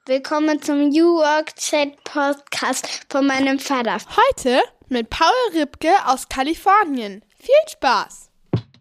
Willkommen zum New Work Chat Podcast von meinem Vater. Heute mit Paul Ripke aus Kalifornien. Viel Spaß!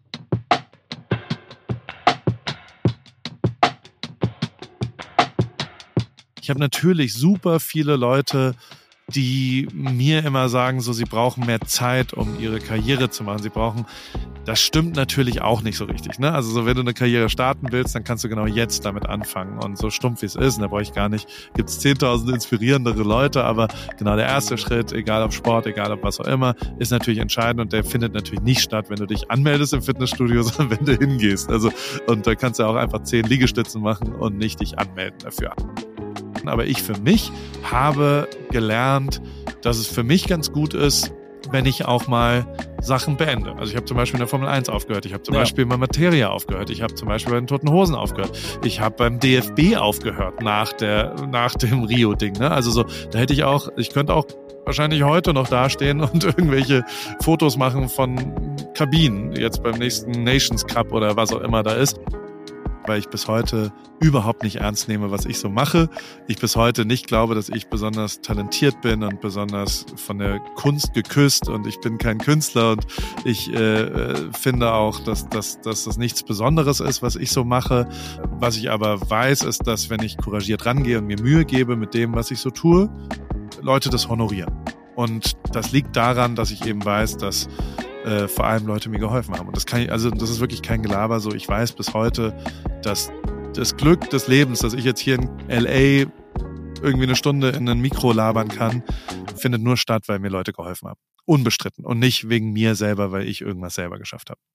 Ich habe natürlich super viele Leute, die mir immer sagen, so sie brauchen mehr Zeit, um ihre Karriere zu machen. Das stimmt natürlich auch nicht so richtig, ne? Also so, wenn du eine Karriere starten willst, dann kannst du genau jetzt damit anfangen. Und so stumpf wie es ist, da brauche ich gar nicht, gibt es 10.000 inspirierendere Leute, aber genau der erste Schritt, egal ob Sport, egal ob was auch immer, ist natürlich entscheidend und der findet natürlich nicht statt, wenn du dich anmeldest im Fitnessstudio, sondern wenn du hingehst. Also, und da kannst du auch einfach 10 Liegestützen machen und nicht dich anmelden dafür. Aber ich für mich habe gelernt, dass es für mich ganz gut ist, wenn ich auch mal Sachen beende. Also ich habe zum Beispiel in der Formel 1 aufgehört, ich habe zum Beispiel bei Materia aufgehört, ich habe zum Beispiel bei den Toten Hosen aufgehört, ich habe beim DFB aufgehört nach dem Rio-Ding. Ne? Also so, ich könnte auch wahrscheinlich heute noch dastehen und irgendwelche Fotos machen von Kabinen, jetzt beim nächsten Nations Cup oder was auch immer da ist. Weil ich bis heute überhaupt nicht ernst nehme, was ich so mache. Ich bis heute nicht glaube, dass ich besonders talentiert bin und besonders von der Kunst geküsst und ich bin kein Künstler und ich finde auch, dass das nichts Besonderes ist, was ich so mache. Was ich aber weiß, ist, dass wenn ich couragiert rangehe und mir Mühe gebe mit dem, was ich so tue, Leute das honorieren. Und das liegt daran, dass ich eben weiß, dass vor allem Leute mir geholfen haben. Und das ist wirklich kein Gelaber. So, ich weiß bis heute, dass das Glück des Lebens, dass ich jetzt hier in LA irgendwie eine Stunde in ein Mikro labern kann, findet nur statt, weil mir Leute geholfen haben. Unbestritten. Und nicht wegen mir selber, weil ich irgendwas selber geschafft habe.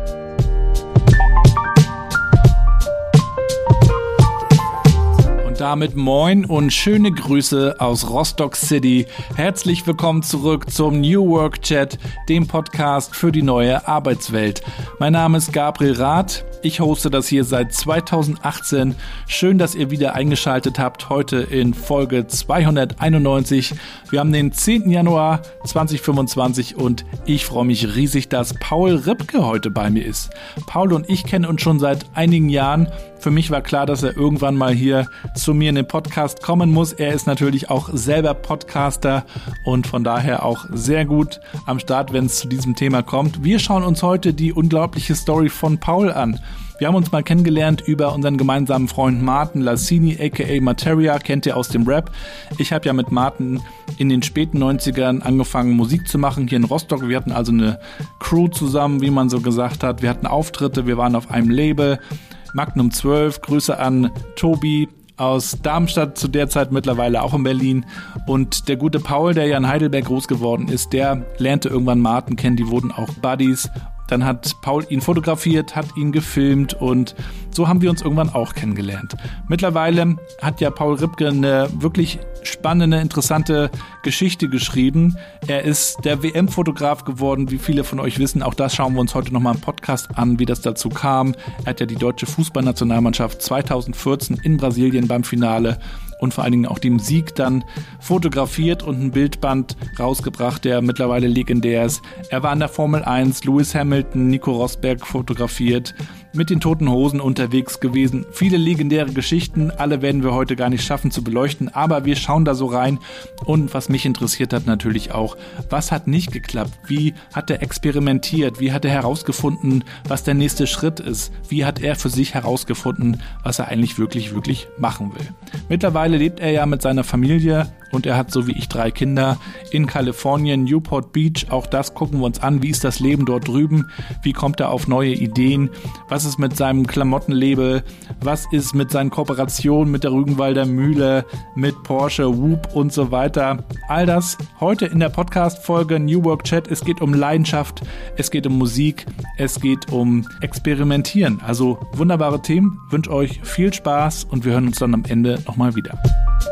Damit moin und schöne Grüße aus Rostock City. Herzlich willkommen zurück zum New Work Chat, dem Podcast für die neue Arbeitswelt. Mein Name ist Gabriel Rath. Ich hoste das hier seit 2018. Schön, dass ihr wieder eingeschaltet habt. Heute in Folge 291. Wir haben den 10. Januar 2025 und ich freue mich riesig, dass Paul Ripke heute bei mir ist. Paul und ich kennen uns schon seit einigen Jahren. Für mich war klar, dass er irgendwann mal hier zu mir in den Podcast kommen muss. Er ist natürlich auch selber Podcaster und von daher auch sehr gut am Start, wenn es zu diesem Thema kommt. Wir schauen uns heute die unglaubliche Story von Paul an. Wir haben uns mal kennengelernt über unseren gemeinsamen Freund Martin Lassini, aka Materia, kennt ihr aus dem Rap. Ich habe ja mit Martin in den späten 90ern angefangen, Musik zu machen hier in Rostock. Wir hatten also eine Crew zusammen, wie man so gesagt hat. Wir hatten Auftritte, wir waren auf einem Label. Magnum 12, Grüße an Tobi aus Darmstadt, zu der Zeit mittlerweile auch in Berlin. Und der gute Paul, der ja in Heidelberg groß geworden ist, der lernte irgendwann Martin kennen, die wurden auch Buddies. Dann hat Paul ihn fotografiert, hat ihn gefilmt und so haben wir uns irgendwann auch kennengelernt. Mittlerweile hat ja Paul Ripke eine wirklich spannende, interessante Geschichte geschrieben. Er ist der WM-Fotograf geworden, wie viele von euch wissen. Auch das schauen wir uns heute nochmal im Podcast an, wie das dazu kam. Er hat ja die deutsche Fußballnationalmannschaft 2014 in Brasilien beim Finale und vor allen Dingen auch dem Sieg dann fotografiert und ein Bildband rausgebracht, der mittlerweile legendär ist. Er war in der Formel 1, Lewis Hamilton, Nico Rosberg fotografiert, mit den Toten Hosen unterwegs gewesen. Viele legendäre Geschichten, alle werden wir heute gar nicht schaffen zu beleuchten, aber wir schauen da so rein. Und was mich interessiert hat natürlich auch, was hat nicht geklappt? Wie hat er experimentiert? Wie hat er herausgefunden, was der nächste Schritt ist? Wie hat er für sich herausgefunden, was er eigentlich wirklich, wirklich machen will? Mittlerweile lebt er ja mit seiner Familie und er hat so wie ich 3 Kinder in Kalifornien, Newport Beach. Auch das gucken wir uns an. Wie ist das Leben dort drüben? Wie kommt er auf neue Ideen? Was ist mit seinem Klamottenlabel? Was ist mit seinen Kooperationen mit der Rügenwalder Mühle, mit Porsche, Whoop und so weiter? All das heute in der Podcast-Folge New Work Chat. Es geht um Leidenschaft, es geht um Musik, es geht um Experimentieren. Also wunderbare Themen. Ich wünsche euch viel Spaß und wir hören uns dann am Ende nochmal wieder.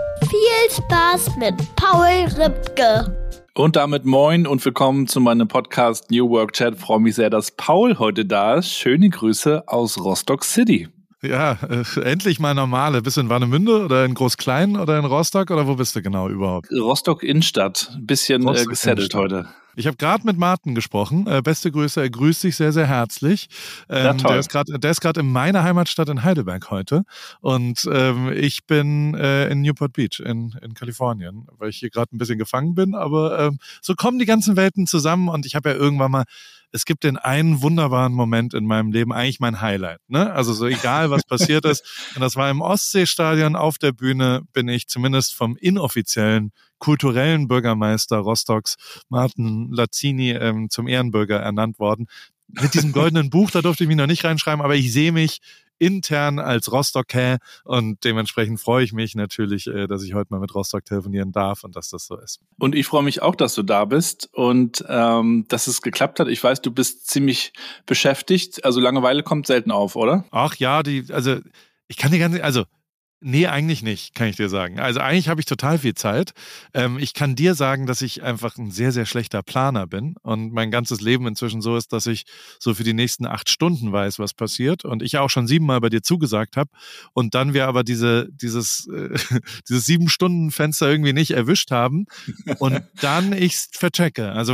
Viel Spaß mit Paul Ripke. Und damit moin und willkommen zu meinem Podcast New Work Chat. Ich freue mich sehr, dass Paul heute da ist. Schöne Grüße aus Rostock City. Ja, endlich mal normale. Bist du in Warnemünde oder in Groß-Klein oder in Rostock oder wo bist du genau überhaupt? Rostock Innenstadt. Ein bisschen gesettelt heute. Ich habe gerade mit Martin gesprochen. Beste Grüße, er grüßt dich sehr, sehr herzlich. Ja, toll. Der ist gerade in meiner Heimatstadt in Heidelberg heute. Und ich bin in Newport Beach in Kalifornien, weil ich hier gerade ein bisschen gefangen bin. Aber so kommen die ganzen Welten zusammen. Und ich habe ja irgendwann mal, es gibt den einen wunderbaren Moment in meinem Leben, eigentlich mein Highlight. Ne? Also so egal, was passiert ist. Und das war im Ostseestadion auf der Bühne, bin ich zumindest vom inoffiziellen kulturellen Bürgermeister Rostocks, Martin Lazzini, zum Ehrenbürger ernannt worden. Mit diesem goldenen Buch, da durfte ich mich noch nicht reinschreiben, aber ich sehe mich intern als Rostock-Hä und dementsprechend freue ich mich natürlich, dass ich heute mal mit Rostock telefonieren darf und dass das so ist. Und ich freue mich auch, dass du da bist und dass es geklappt hat. Ich weiß, du bist ziemlich beschäftigt, also Langeweile kommt selten auf, oder? Ach ja, ich kann dir nee, eigentlich nicht, kann ich dir sagen. Also eigentlich habe ich total viel Zeit. Ich kann dir sagen, dass ich einfach ein sehr, sehr schlechter Planer bin und mein ganzes Leben inzwischen so ist, dass ich so für die nächsten 8 Stunden weiß, was passiert und ich auch schon 7-mal bei dir zugesagt habe und dann wir aber dieses 7-Stunden-Fenster irgendwie nicht erwischt haben und dann ich's verchecke. Also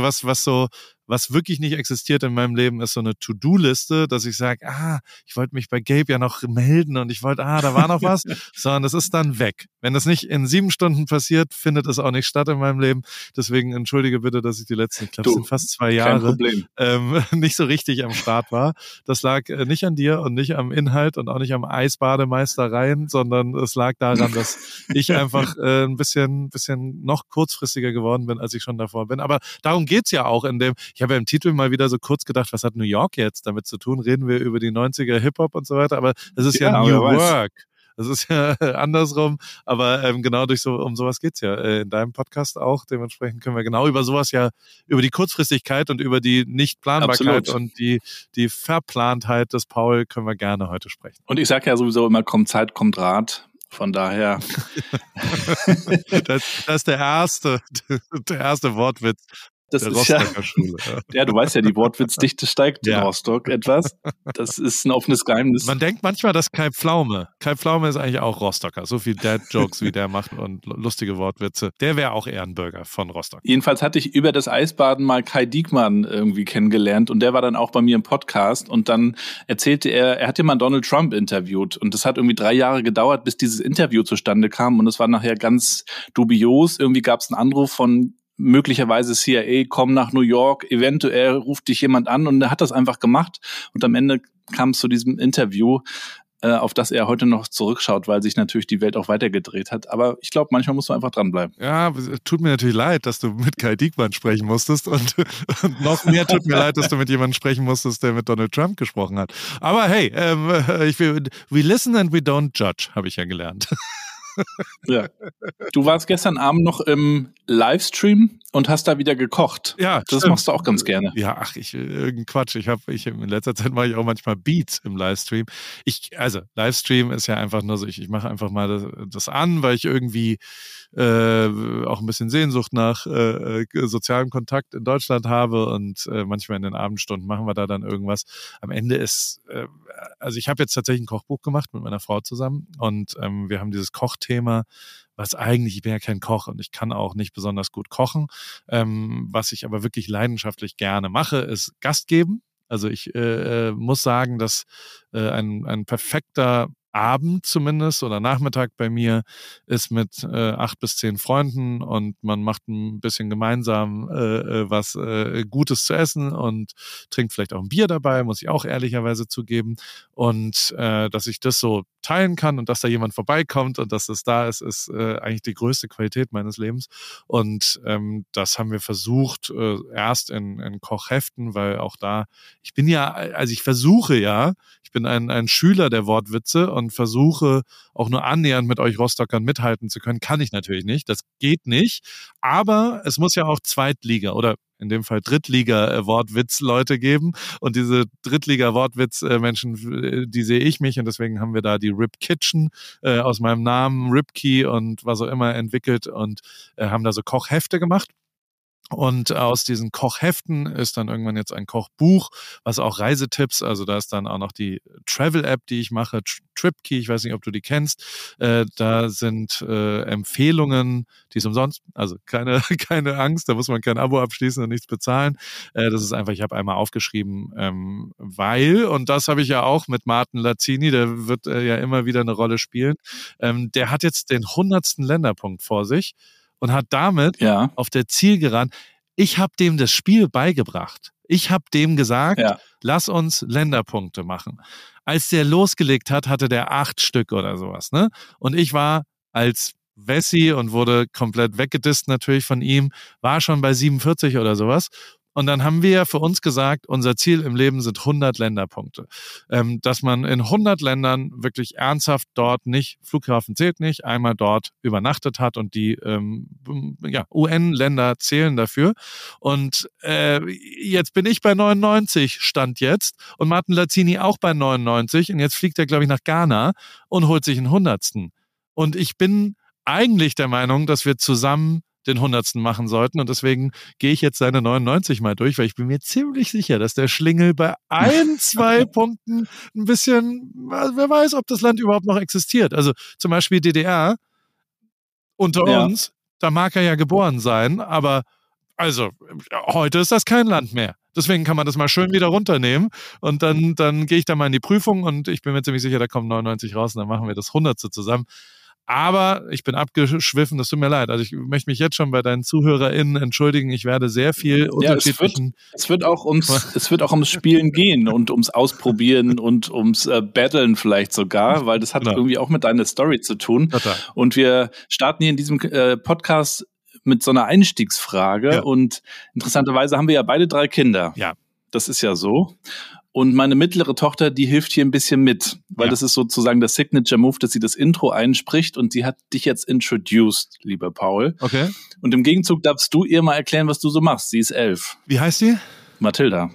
was wirklich nicht existiert in meinem Leben, ist so eine To-Do-Liste, dass ich sage, ich wollte mich bei Gabe ja noch melden und ich wollte, da war noch was, sondern das ist dann weg. Wenn das nicht in 7 Stunden passiert, findet es auch nicht statt in meinem Leben. Deswegen entschuldige bitte, dass ich die letzten, ich glaube, es sind fast 2 Jahre, nicht so richtig am Start war. Das lag nicht an dir und nicht am Inhalt und auch nicht am Eisbademeistereien, sondern es lag daran, dass ich einfach ein bisschen noch kurzfristiger geworden bin, als ich schon davor bin. Aber darum geht's ja auch ich habe ja im Titel mal wieder so kurz gedacht, was hat New York jetzt damit zu tun? Reden wir über die 90er Hip-Hop und so weiter, aber das ist ja New Work. Das ist ja andersrum, aber genau um sowas geht's ja in deinem Podcast auch. Dementsprechend können wir genau über sowas ja, über die Kurzfristigkeit und über die Nichtplanbarkeit und die Verplantheit des Paul können wir gerne heute sprechen. Und ich sage ja sowieso immer, kommt Zeit, kommt Rat. Von daher. Das ist der erste Wortwitz. Das der ist Rostocker Schule. Ja, du weißt ja, die Wortwitzdichte steigt in Rostock etwas. Das ist ein offenes Geheimnis. Man denkt manchmal, dass Kai Pflaume ist eigentlich auch Rostocker. So viel Dad-Jokes, wie der macht und lustige Wortwitze. Der wäre auch Ehrenbürger von Rostock. Jedenfalls hatte ich über das Eisbaden mal Kai Diekmann irgendwie kennengelernt und der war dann auch bei mir im Podcast und dann erzählte er hat ja mal Donald Trump interviewt und das hat irgendwie 3 Jahre gedauert, bis dieses Interview zustande kam und es war nachher ganz dubios. Irgendwie gab es einen Anruf von möglicherweise CIA, komm nach New York, eventuell ruft dich jemand an und er hat das einfach gemacht und am Ende kam es zu diesem Interview, auf das er heute noch zurückschaut, weil sich natürlich die Welt auch weitergedreht hat. Aber ich glaube, manchmal muss man einfach dranbleiben. Ja, tut mir natürlich leid, dass du mit Kai Diekmann sprechen musstest und noch mehr tut mir leid, dass du mit jemandem sprechen musstest, der mit Donald Trump gesprochen hat. Aber hey, we listen and we don't judge, habe ich ja gelernt. Ja. Du warst gestern Abend noch im Livestream und hast da wieder gekocht. Ja, das stimmt. Machst du auch ganz gerne. Ja, irgendein Quatsch. In letzter Zeit mache ich auch manchmal Beats im Livestream. Livestream ist ja einfach nur so, ich mache einfach mal das an, weil ich irgendwie auch ein bisschen Sehnsucht nach sozialem Kontakt in Deutschland habe und manchmal in den Abendstunden machen wir da dann irgendwas. Am Ende ist, ich habe jetzt tatsächlich ein Kochbuch gemacht mit meiner Frau zusammen und wir haben dieses Kochthema, ich bin ja kein Koch und ich kann auch nicht besonders gut kochen. Was ich aber wirklich leidenschaftlich gerne mache, ist Gast geben. Also ich muss sagen, dass ein perfekter Abend zumindest oder Nachmittag bei mir ist mit 8 bis 10 Freunden und man macht ein bisschen gemeinsam was Gutes zu essen und trinkt vielleicht auch ein Bier dabei, muss ich auch ehrlicherweise zugeben. Und dass ich das so teilen kann und dass da jemand vorbeikommt und dass das da ist, ist eigentlich die größte Qualität meines Lebens. Und das haben wir versucht, erst in Kochheften, weil auch da, ich bin ein Schüler der Wortwitze und versuche auch nur annähernd mit euch Rostockern mithalten zu können. Kann ich natürlich nicht, das geht nicht. Aber es muss ja auch Zweitliga oder in dem Fall Drittliga-Wortwitz-Leute geben. Und diese Drittliga-Wortwitz-Menschen, die sehe ich mich. Und deswegen haben wir da die Rip Kitchen aus meinem Namen, Ripkey und was auch immer entwickelt und haben da so Kochhefte gemacht. Und aus diesen Kochheften ist dann irgendwann jetzt ein Kochbuch, was auch Reisetipps, also da ist dann auch noch die Travel-App, die ich mache, TripKey, ich weiß nicht, ob du die kennst. Da sind Empfehlungen, die ist umsonst, also keine Angst, da muss man kein Abo abschließen und nichts bezahlen. Das ist einfach, ich habe einmal aufgeschrieben, weil, und das habe ich ja auch mit Martin Lazzini, der wird ja immer wieder eine Rolle spielen, der hat jetzt den 100. Länderpunkt vor sich. Und hat damit auf der Zielgeraden, ich habe dem das Spiel beigebracht. Ich habe dem gesagt, lass uns Länderpunkte machen. Als der losgelegt hat, hatte der 8 Stück oder sowas. Ne? Und ich war als Wessi und wurde komplett weggedisst natürlich von ihm, war schon bei 47 oder sowas. Und dann haben wir für uns gesagt, unser Ziel im Leben sind 100 Länderpunkte. Dass man in 100 Ländern wirklich ernsthaft dort nicht, Flughafen zählt nicht, einmal dort übernachtet hat und die UN-Länder zählen dafür. Und jetzt bin ich bei 99, Stand jetzt, und Martin Lazzini auch bei 99 und jetzt fliegt er, glaube ich, nach Ghana und holt sich einen 100. Und ich bin eigentlich der Meinung, dass wir zusammen den 100. machen sollten und deswegen gehe ich jetzt seine 99 mal durch, weil ich bin mir ziemlich sicher, dass der Schlingel bei 2 Punkten ein bisschen, wer weiß, ob das Land überhaupt noch existiert. Also zum Beispiel DDR unter uns, da mag er ja geboren sein, aber also heute ist das kein Land mehr. Deswegen kann man das mal schön wieder runternehmen und dann gehe ich da mal in die Prüfung und ich bin mir ziemlich sicher, da kommen 99 raus und dann machen wir das 100. zusammen. Aber ich bin abgeschwiffen, das tut mir leid. Also ich möchte mich jetzt schon bei deinen ZuhörerInnen entschuldigen. Ich werde sehr viel unterschiedlichen... Es wird auch ums Spielen gehen und ums Ausprobieren und ums Battlen vielleicht sogar, weil das hat irgendwie auch mit deiner Story zu tun. Total. Und wir starten hier in diesem Podcast mit so einer Einstiegsfrage und interessanterweise haben wir ja beide 3 Kinder. Ja. Das ist ja so. Und meine mittlere Tochter, die hilft hier ein bisschen mit, weil das ist sozusagen der Signature-Move, dass sie das Intro einspricht und sie hat dich jetzt introduced, lieber Paul. Okay. Und im Gegenzug darfst du ihr mal erklären, was du so machst. Sie ist 11. Wie heißt sie? Mathilda,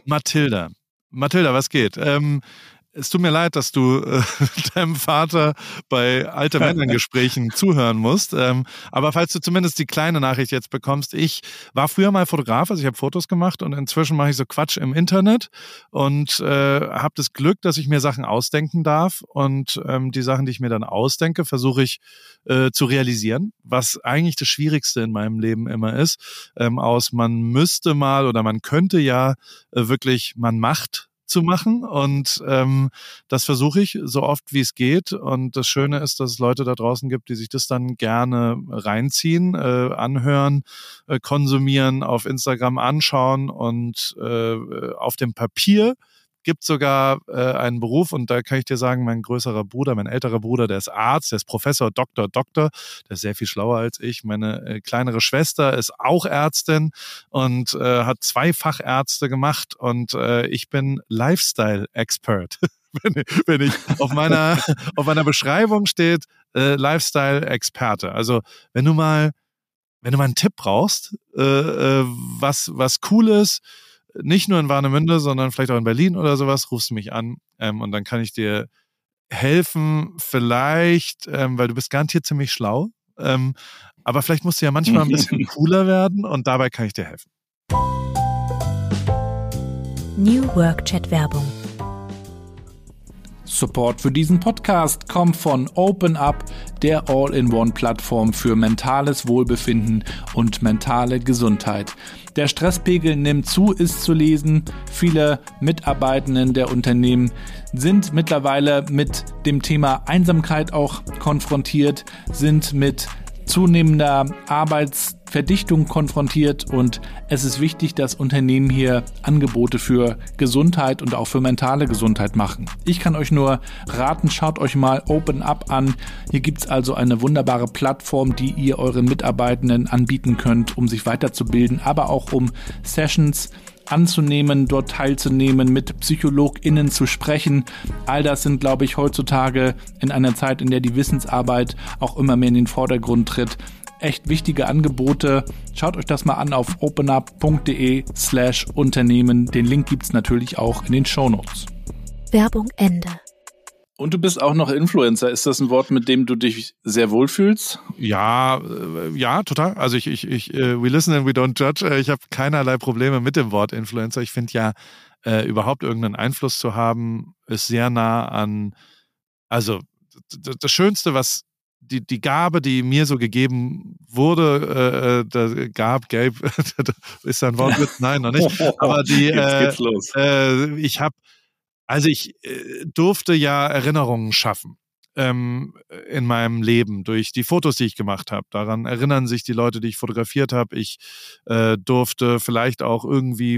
was geht? Es tut mir leid, dass du deinem Vater bei alte Männern-Gesprächen zuhören musst. Aber falls du zumindest die kleine Nachricht jetzt bekommst, ich war früher mal Fotograf, also ich habe Fotos gemacht und inzwischen mache ich so Quatsch im Internet und habe das Glück, dass ich mir Sachen ausdenken darf und die Sachen, die ich mir dann ausdenke, versuche ich zu realisieren, was eigentlich das Schwierigste in meinem Leben immer ist, man müsste mal oder man könnte ja wirklich, man macht zu machen und das versuche ich so oft wie es geht und das Schöne ist, dass es Leute da draußen gibt, die sich das dann gerne reinziehen, anhören, konsumieren, auf Instagram anschauen und auf dem Papier gibt sogar einen Beruf und da kann ich dir sagen, mein älterer Bruder, der ist Arzt, der ist Professor, Doktor, der ist sehr viel schlauer als ich. Meine kleinere Schwester ist auch Ärztin und hat 2 Fachärzte gemacht und ich bin Lifestyle-Expert. wenn ich auf meiner Beschreibung steht, Lifestyle-Experte. Also wenn du mal einen Tipp brauchst, was cool ist, nicht nur in Warnemünde, sondern vielleicht auch in Berlin oder sowas, rufst du mich an und dann kann ich dir helfen, vielleicht, weil du bist garantiert ziemlich schlau, aber vielleicht musst du ja manchmal ein bisschen cooler werden und dabei kann ich dir helfen. New Work Chat Werbung. Support für diesen Podcast kommt von OpenUp, der All-in-One-Plattform für mentales Wohlbefinden und mentale Gesundheit. Der Stresspegel nimmt zu, ist zu lesen. Viele Mitarbeitenden der Unternehmen sind mittlerweile mit dem Thema Einsamkeit auch konfrontiert, sind mit zunehmender Arbeitsverdichtung konfrontiert und es ist wichtig, dass Unternehmen hier Angebote für Gesundheit und auch für mentale Gesundheit machen. Ich kann euch nur raten, schaut euch mal OpenUp an. Hier gibt es also eine wunderbare Plattform, die ihr euren Mitarbeitenden anbieten könnt, um sich weiterzubilden, aber auch um Sessions anzunehmen, dort teilzunehmen, mit PsychologInnen zu sprechen. All das sind, glaube ich, heutzutage in einer Zeit, in der die Wissensarbeit auch immer mehr in den Vordergrund tritt, echt wichtige Angebote. Schaut euch das mal an auf openup.de/Unternehmen. Den Link gibt es natürlich auch in den Shownotes. Werbung Ende. Und du bist auch noch Influencer. Ist das ein Wort, mit dem du dich sehr wohlfühlst? Ja, total. Also we listen and we don't judge. Ich habe keinerlei Probleme mit dem Wort Influencer. Ich finde ja, überhaupt irgendeinen Einfluss zu haben, ist sehr nah an, also das Schönste, was die Gabe, die mir so gegeben wurde, Gabe, ist da ein Wortwitz? Nein, noch nicht. Aber Jetzt geht's los. Ich durfte ja Erinnerungen schaffen in meinem Leben durch die Fotos, die ich gemacht habe. Daran erinnern sich die Leute, die ich fotografiert habe. Ich durfte vielleicht auch irgendwie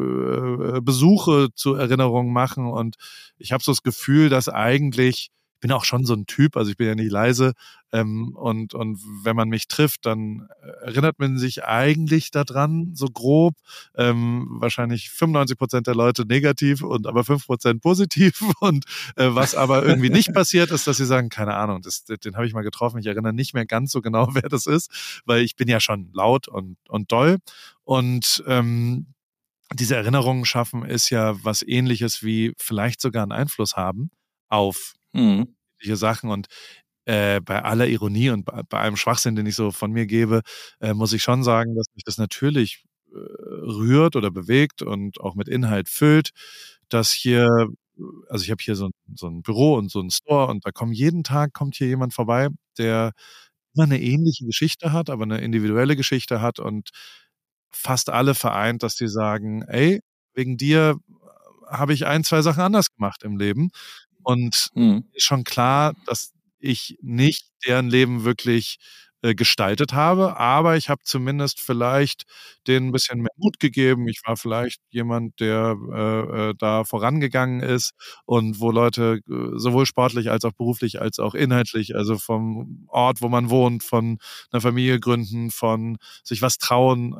Besuche zur Erinnerung machen und ich habe so das Gefühl, dass eigentlich, ich bin auch schon so ein Typ, also ich bin ja nicht leise, und wenn man mich trifft, dann erinnert man sich eigentlich daran, so grob, wahrscheinlich 95% der Leute negativ und aber 5% positiv und was aber irgendwie nicht passiert ist, dass sie sagen, keine Ahnung, den habe ich mal getroffen, ich erinnere nicht mehr ganz so genau, wer das ist, weil ich bin ja schon laut und doll und diese Erinnerungen schaffen ist ja was Ähnliches wie vielleicht sogar einen Einfluss haben auf diese Sachen und bei aller Ironie und bei allem Schwachsinn, den ich so von mir gebe, muss ich schon sagen, dass mich das natürlich rührt oder bewegt und auch mit Inhalt füllt, dass hier, also ich habe hier so ein Büro und so ein Store und jeden Tag kommt hier jemand vorbei, der immer eine ähnliche Geschichte hat, aber eine individuelle Geschichte hat und fast alle vereint, dass die sagen, ey, wegen dir habe ich 1, 2 Sachen anders gemacht im Leben. Und ist schon klar, dass ich nicht deren Leben wirklich gestaltet habe, aber ich habe zumindest vielleicht denen ein bisschen mehr Mut gegeben. Ich war vielleicht jemand, der da vorangegangen ist und wo Leute sowohl sportlich als auch beruflich als auch inhaltlich, also vom Ort, wo man wohnt, von einer Familie gründen, von sich was trauen,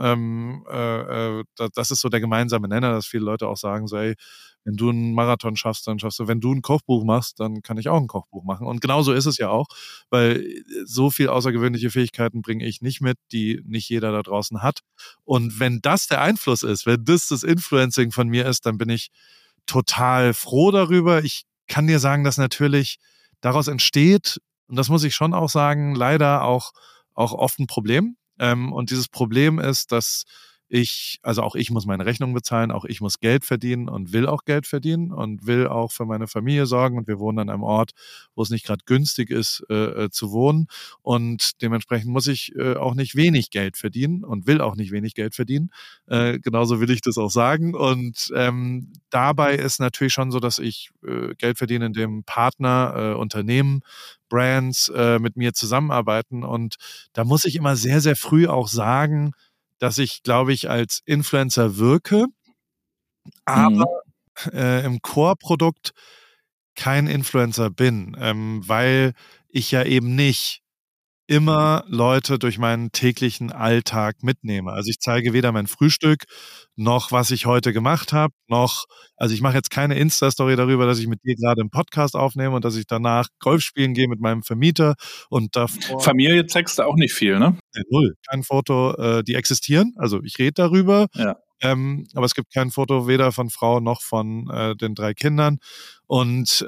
das ist so der gemeinsame Nenner, dass viele Leute auch sagen, so, ey, wenn du einen Marathon schaffst, dann schaffst du, wenn du ein Kochbuch machst, dann kann ich auch ein Kochbuch machen. Und genauso ist es ja auch, weil so viel außergewöhnliche Fähigkeiten bringe ich nicht mit, die nicht jeder da draußen hat. Und wenn das der Einfluss ist, wenn das Influencing von mir ist, dann bin ich total froh darüber. Ich kann dir sagen, dass natürlich daraus entsteht, und das muss ich schon auch sagen, leider auch oft ein Problem. Und dieses Problem ist, dass auch ich muss meine Rechnung bezahlen, auch ich muss Geld verdienen und will auch Geld verdienen und will auch für meine Familie sorgen und wir wohnen an einem Ort, wo es nicht gerade günstig ist, zu wohnen und dementsprechend muss ich auch nicht wenig Geld verdienen und will auch nicht wenig Geld verdienen. Genauso will ich das auch sagen und dabei ist natürlich schon so, dass ich Geld verdiene, indem Partner, Unternehmen, Brands mit mir zusammenarbeiten und da muss ich immer sehr, sehr früh auch sagen, dass ich, glaube ich, als Influencer wirke, aber im Core-Produkt kein Influencer bin, weil ich ja eben nicht immer Leute durch meinen täglichen Alltag mitnehme. Also ich zeige weder mein Frühstück, noch was ich heute gemacht habe, also ich mache jetzt keine Insta-Story darüber, dass ich mit dir gerade einen Podcast aufnehme und dass ich danach Golf spielen gehe mit meinem Vermieter und davor... Familie zeigst du auch nicht viel, ne? Null. Kein Foto, die existieren, also ich rede darüber, ja. Aber es gibt kein Foto weder von Frau noch von den 3 Kindern und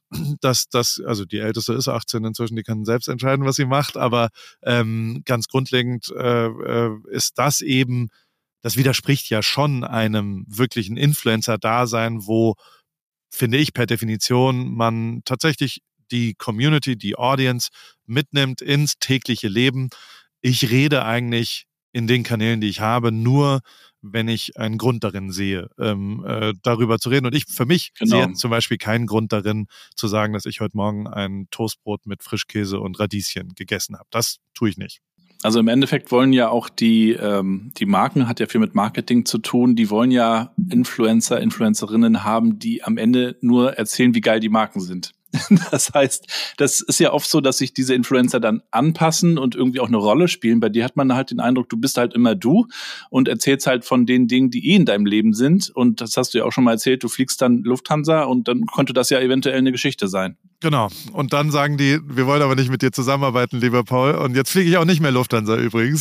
also die Älteste ist 18 inzwischen, die kann selbst entscheiden, was sie macht, aber ganz grundlegend ist das eben, das widerspricht ja schon einem wirklichen Influencer-Dasein, wo, finde ich per Definition, man tatsächlich die Community, die Audience mitnimmt ins tägliche Leben. Ich rede eigentlich in den Kanälen, die ich habe, nur wenn ich einen Grund darin sehe, darüber zu reden. Und ich für mich sehe zum Beispiel keinen Grund darin, zu sagen, dass ich heute Morgen ein Toastbrot mit Frischkäse und Radieschen gegessen habe. Das tue ich nicht. Also im Endeffekt wollen ja auch die Marken, hat ja viel mit Marketing zu tun, die wollen ja Influencer, Influencerinnen haben, die am Ende nur erzählen, wie geil die Marken sind. Das heißt, das ist ja oft so, dass sich diese Influencer dann anpassen und irgendwie auch eine Rolle spielen. Bei dir hat man halt den Eindruck, du bist halt immer du und erzählst halt von den Dingen, die in deinem Leben sind. Und das hast du ja auch schon mal erzählt, du fliegst dann Lufthansa und dann könnte das ja eventuell eine Geschichte sein. Genau. Und dann sagen die, wir wollen aber nicht mit dir zusammenarbeiten, lieber Paul. Und jetzt fliege ich auch nicht mehr Lufthansa übrigens.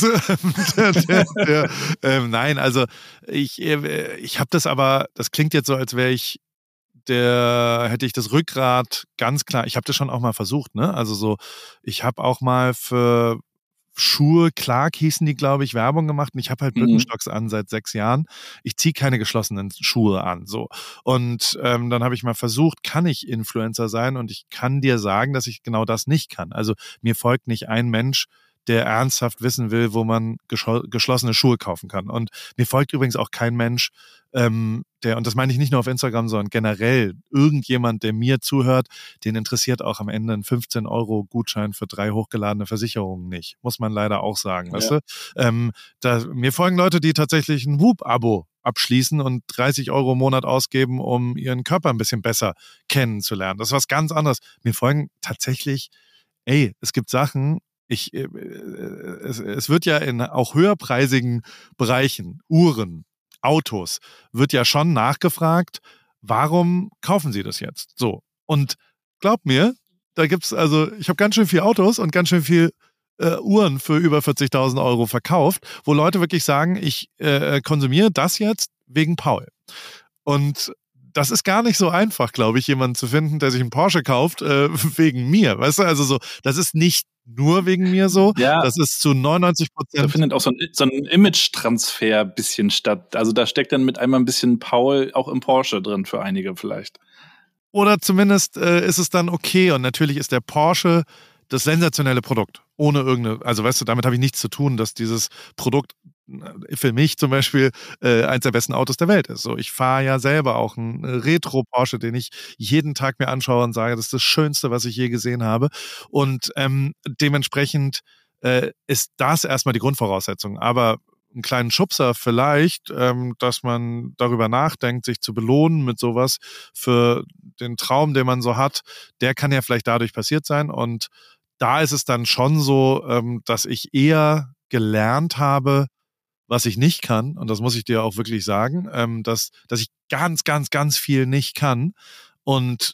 Nein, also ich habe das aber, das klingt jetzt so, als wäre ich hätte ich das Rückgrat ganz klar, ich habe das schon auch mal versucht, ne? Also so, ich habe auch mal für Schuhe, Clark hießen die, glaube ich, Werbung gemacht und ich habe halt Birkenstocks an seit 6 Jahren. Ich ziehe keine geschlossenen Schuhe an, so. Und dann habe ich mal versucht, kann ich Influencer sein? Und ich kann dir sagen, dass ich genau das nicht kann. Also mir folgt nicht ein Mensch, der ernsthaft wissen will, wo man geschlossene Schuhe kaufen kann. Und mir folgt übrigens auch kein Mensch, und das meine ich nicht nur auf Instagram, sondern generell irgendjemand, der mir zuhört, den interessiert auch am Ende ein 15-Euro-Gutschein für 3 hochgeladene Versicherungen nicht. Muss man leider auch sagen, weißt du? Mir folgen Leute, die tatsächlich ein Whoop-Abo abschließen und 30 Euro im Monat ausgeben, um ihren Körper ein bisschen besser kennenzulernen. Das ist was ganz anderes. Mir folgen tatsächlich, es gibt Sachen, es wird ja in auch höherpreisigen Bereichen, Uhren, Autos, wird ja schon nachgefragt, warum kaufen Sie das jetzt? So. Und glaub mir, ich habe ganz schön viel Autos und ganz schön viel Uhren für über 40.000 Euro verkauft, wo Leute wirklich sagen, ich konsumiere das jetzt wegen Paul. Und das ist gar nicht so einfach, glaube ich, jemanden zu finden, der sich einen Porsche kauft, wegen mir. Weißt du, also so, das ist nicht nur wegen mir so, das ist zu 99%. Da findet auch so ein Image-Transfer ein bisschen statt. Also da steckt dann mit einmal ein bisschen Paul auch im Porsche drin für einige vielleicht. Oder zumindest ist es dann okay und natürlich ist der Porsche das sensationelle Produkt. Ohne also weißt du, damit habe ich nichts zu tun, dass dieses Produkt für mich zum Beispiel eins der besten Autos der Welt ist. So, ich fahre ja selber auch einen Retro-Porsche, den ich jeden Tag mir anschaue und sage, das ist das Schönste, was ich je gesehen habe. Und dementsprechend ist das erstmal die Grundvoraussetzung. Aber einen kleinen Schubser vielleicht, dass man darüber nachdenkt, sich zu belohnen mit sowas für den Traum, den man so hat, der kann ja vielleicht dadurch passiert sein. Und da ist es dann schon so, dass ich eher gelernt habe, was ich nicht kann, und das muss ich dir auch wirklich sagen, dass ich ganz, ganz, ganz viel nicht kann und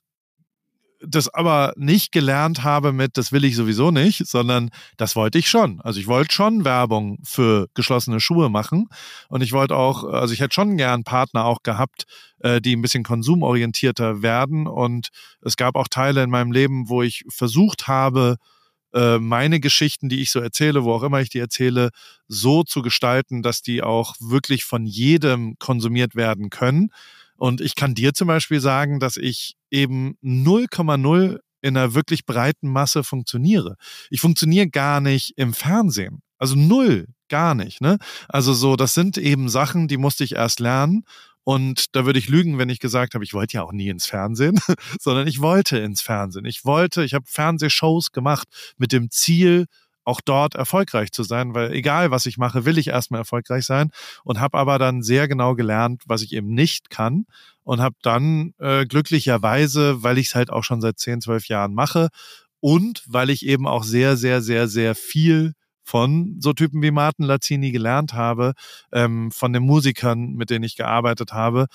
das aber nicht gelernt habe mit, das will ich sowieso nicht, sondern das wollte ich schon. Also ich wollte schon Werbung für geschlossene Schuhe machen und ich wollte auch, also ich hätte schon gern Partner auch gehabt, die ein bisschen konsumorientierter werden und es gab auch Teile in meinem Leben, wo ich versucht habe, meine Geschichten, die ich so erzähle, wo auch immer ich die erzähle, so zu gestalten, dass die auch wirklich von jedem konsumiert werden können. Und ich kann dir zum Beispiel sagen, dass ich eben 0,0 in einer wirklich breiten Masse funktioniere. Ich funktioniere gar nicht im Fernsehen. Also 0, gar nicht. Ne? Also so, das sind eben Sachen, die musste ich erst lernen. Und da würde ich lügen, wenn ich gesagt habe, ich wollte ja auch nie ins Fernsehen, sondern ich wollte ins Fernsehen. Ich habe Fernsehshows gemacht mit dem Ziel, auch dort erfolgreich zu sein, weil egal, was ich mache, will ich erstmal erfolgreich sein und habe aber dann sehr genau gelernt, was ich eben nicht kann und habe dann glücklicherweise, weil ich es halt auch schon seit 10, 12 Jahren mache und weil ich eben auch sehr, sehr, sehr, sehr viel von so Typen wie Martin Lazzini gelernt habe, von den Musikern, mit denen ich gearbeitet habe,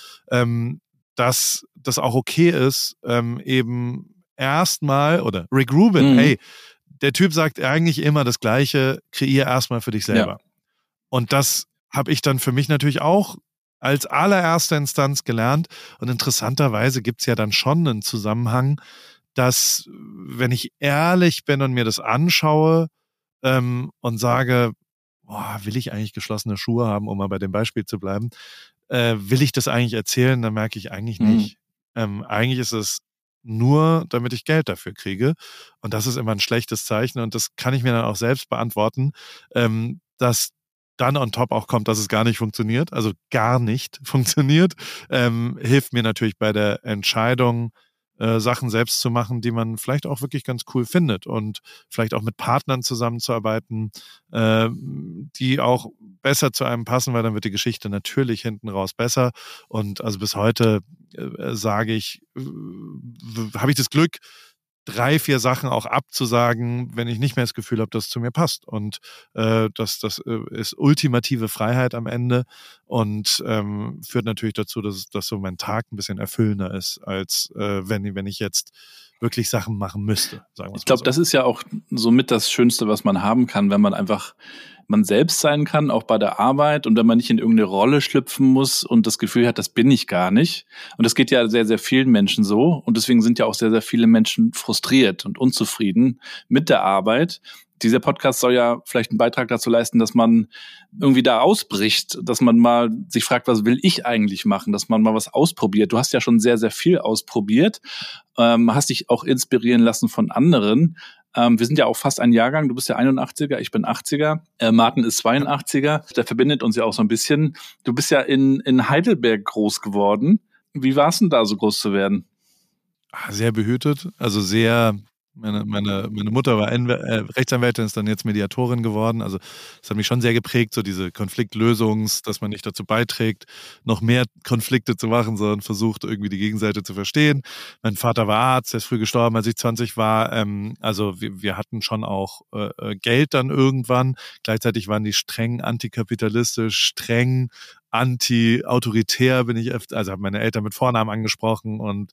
dass das auch okay ist, eben erstmal, oder Rick Rubin, der Typ sagt eigentlich immer das Gleiche, kreier erstmal für dich selber. Ja. Und das habe ich dann für mich natürlich auch als allererste Instanz gelernt. Und interessanterweise gibt es ja dann schon einen Zusammenhang, dass, wenn ich ehrlich bin und mir das anschaue, und sage, will ich eigentlich geschlossene Schuhe haben, um mal bei dem Beispiel zu bleiben, will ich das eigentlich erzählen, dann merke ich eigentlich nicht. Eigentlich ist es nur, damit ich Geld dafür kriege und das ist immer ein schlechtes Zeichen und das kann ich mir dann auch selbst beantworten, dass dann on top auch kommt, dass es gar nicht funktioniert, also gar nicht funktioniert, hilft mir natürlich bei der Entscheidung, Sachen selbst zu machen, die man vielleicht auch wirklich ganz cool findet und vielleicht auch mit Partnern zusammenzuarbeiten, die auch besser zu einem passen, weil dann wird die Geschichte natürlich hinten raus besser. Und also bis heute sage ich, habe ich das Glück, 3, 4 Sachen auch abzusagen, wenn ich nicht mehr das Gefühl habe, dass es zu mir passt. Und das ist ultimative Freiheit am Ende und führt natürlich dazu, dass so mein Tag ein bisschen erfüllender ist, als wenn ich jetzt wirklich Sachen machen müsste. Sagen wir ich glaube, so. Das ist ja auch somit das Schönste, was man haben kann, wenn man einfach man selbst sein kann, auch bei der Arbeit, und wenn man nicht in irgendeine Rolle schlüpfen muss und das Gefühl hat, das bin ich gar nicht. Und das geht ja sehr, sehr vielen Menschen so, und deswegen sind ja auch sehr, sehr viele Menschen frustriert und unzufrieden mit der Arbeit. Dieser Podcast soll ja vielleicht einen Beitrag dazu leisten, dass man irgendwie da ausbricht, dass man mal sich fragt, was will ich eigentlich machen, dass man mal was ausprobiert. Du hast ja schon sehr, sehr viel ausprobiert, hast dich auch inspirieren lassen von anderen. Wir sind ja auch fast ein Jahrgang, du bist ja 81er, ich bin 80er, Martin ist 82er, der verbindet uns ja auch so ein bisschen. Du bist ja in Heidelberg groß geworden. Wie war es denn da, so groß zu werden? Sehr behütet, also sehr. Meine Mutter war Rechtsanwältin, ist dann jetzt Mediatorin geworden. Also das hat mich schon sehr geprägt, so diese Konfliktlösungs, dass man nicht dazu beiträgt, noch mehr Konflikte zu machen, sondern versucht, irgendwie die Gegenseite zu verstehen. Mein Vater war Arzt, der ist früh gestorben, als ich 20 war. Also wir hatten schon auch Geld dann irgendwann. Gleichzeitig waren die streng antikapitalistisch, streng anti-autoritär bin ich öfter, also habe meine Eltern mit Vornamen angesprochen und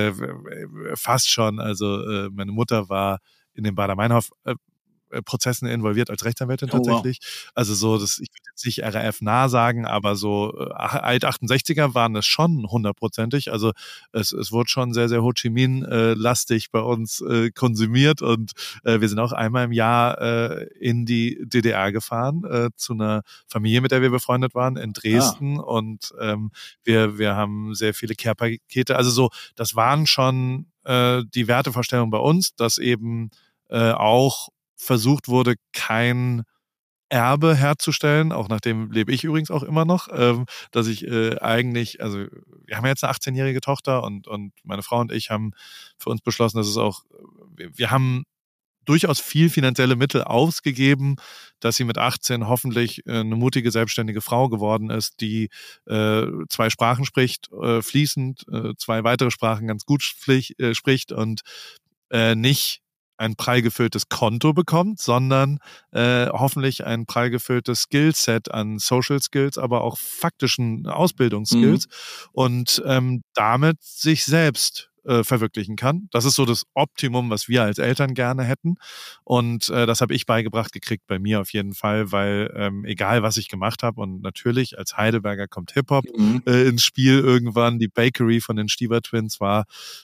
fast schon, also meine Mutter war in den Baader-Meinhof-Prozessen involviert als Rechtsanwältin tatsächlich. Oh, wow. Also so, ich würde jetzt nicht RAF nah sagen, aber so Alt-68er waren das schon 100%. Also es wurde schon sehr, sehr Ho Chi Minh-lastig bei uns konsumiert, und wir sind auch einmal im Jahr in die DDR gefahren, zu einer Familie, mit der wir befreundet waren, in Dresden. Und wir haben sehr viele Care-Pakete. Also so, das waren schon die Wertevorstellungen bei uns, dass eben auch versucht wurde, kein Erbe herzustellen, auch nachdem lebe ich übrigens auch immer noch, dass ich eigentlich, also wir haben jetzt eine 18-jährige Tochter, und meine Frau und ich haben für uns beschlossen, dass es auch, wir haben durchaus viel finanzielle Mittel ausgegeben, dass sie mit 18 hoffentlich eine mutige, selbstständige Frau geworden ist, die 2 Sprachen spricht, fließend, 2 weitere Sprachen ganz gut spricht und nicht ein prall gefülltes Konto bekommt, sondern hoffentlich ein prall gefülltes Skillset an Social Skills, aber auch faktischen Ausbildungsskills und damit sich selbst verwirklichen kann. Das ist so das Optimum, was wir als Eltern gerne hätten, und das habe ich beigebracht gekriegt bei mir auf jeden Fall, weil egal was ich gemacht habe, und natürlich als Heidelberger kommt Hip-Hop ins Spiel irgendwann. Die Bakery von den Stieber Twins war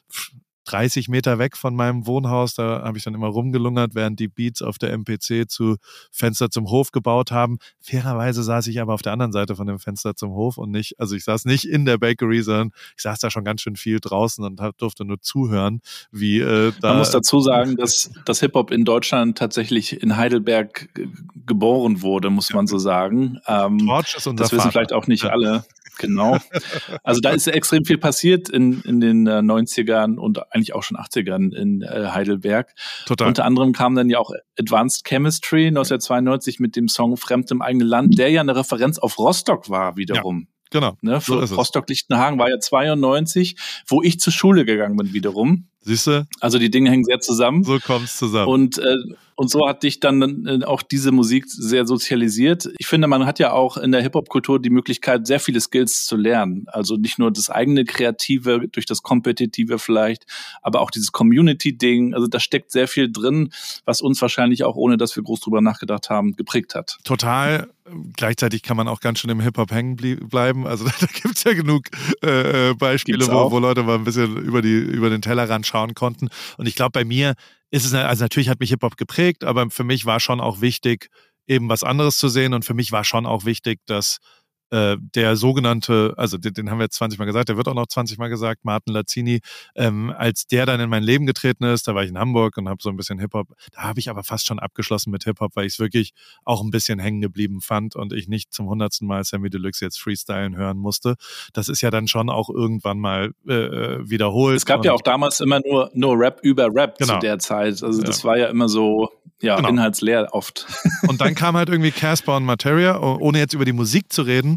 30 Meter weg von meinem Wohnhaus, da habe ich dann immer rumgelungert, während die Beats auf der MPC zu Fenster zum Hof gebaut haben. Fairerweise saß ich aber auf der anderen Seite von dem Fenster zum Hof und nicht, also ich saß nicht in der Bakery, sondern ich saß da schon ganz schön viel draußen und durfte nur zuhören, wie da... Man muss dazu sagen, dass das Hip-Hop in Deutschland tatsächlich in Heidelberg geboren wurde, muss man so sagen. Torch ist unser Das wissen Vater. vielleicht auch nicht alle. Genau. Also da ist extrem viel passiert in den 90ern und eigentlich auch schon 80ern in Heidelberg. Total. Unter anderem kam dann ja auch Advanced Chemistry 1992 mit dem Song Fremd im eigenen Land, der ja eine Referenz auf Rostock war wiederum. Ja, genau. Ne, so Rostock-Lichtenhagen war ja 92, wo ich zur Schule gegangen bin wiederum. Siehst du? Also die Dinge hängen sehr zusammen. So kommt's zusammen. Und so hat dich dann auch diese Musik sehr sozialisiert. Ich finde, man hat ja auch in der Hip-Hop-Kultur die Möglichkeit, sehr viele Skills zu lernen. Also nicht nur das eigene Kreative, durch das Kompetitive vielleicht, aber auch dieses Community-Ding. Also da steckt sehr viel drin, was uns wahrscheinlich auch, ohne dass wir groß drüber nachgedacht haben, geprägt hat. Total. Gleichzeitig kann man auch ganz schön im Hip-Hop hängen bleiben. Also da gibt's ja genug Beispiele, wo Leute mal ein bisschen über den Tellerrand schauen konnten. Und ich glaube, bei mir ist es, also natürlich hat mich Hip-Hop geprägt, aber für mich war schon auch wichtig, eben was anderes zu sehen. Und für mich war schon auch wichtig, dass der sogenannte, also den haben wir jetzt 20 Mal gesagt, der wird auch noch 20 Mal gesagt, Martin Lazzini, als der dann in mein Leben getreten ist, da war ich in Hamburg und habe so ein bisschen Hip-Hop, da habe ich aber fast schon abgeschlossen mit Hip-Hop, weil ich es wirklich auch ein bisschen hängen geblieben fand und ich nicht zum 100. Mal Sammy Deluxe jetzt freestylen hören musste. Das ist ja dann schon auch irgendwann mal wiederholt. Es gab ja auch damals immer nur Rap über Rap genau. zu der Zeit, also das war ja immer so, ja, genau. Inhaltsleer oft. Und dann kam halt irgendwie Casper und Materia, ohne jetzt über die Musik zu reden,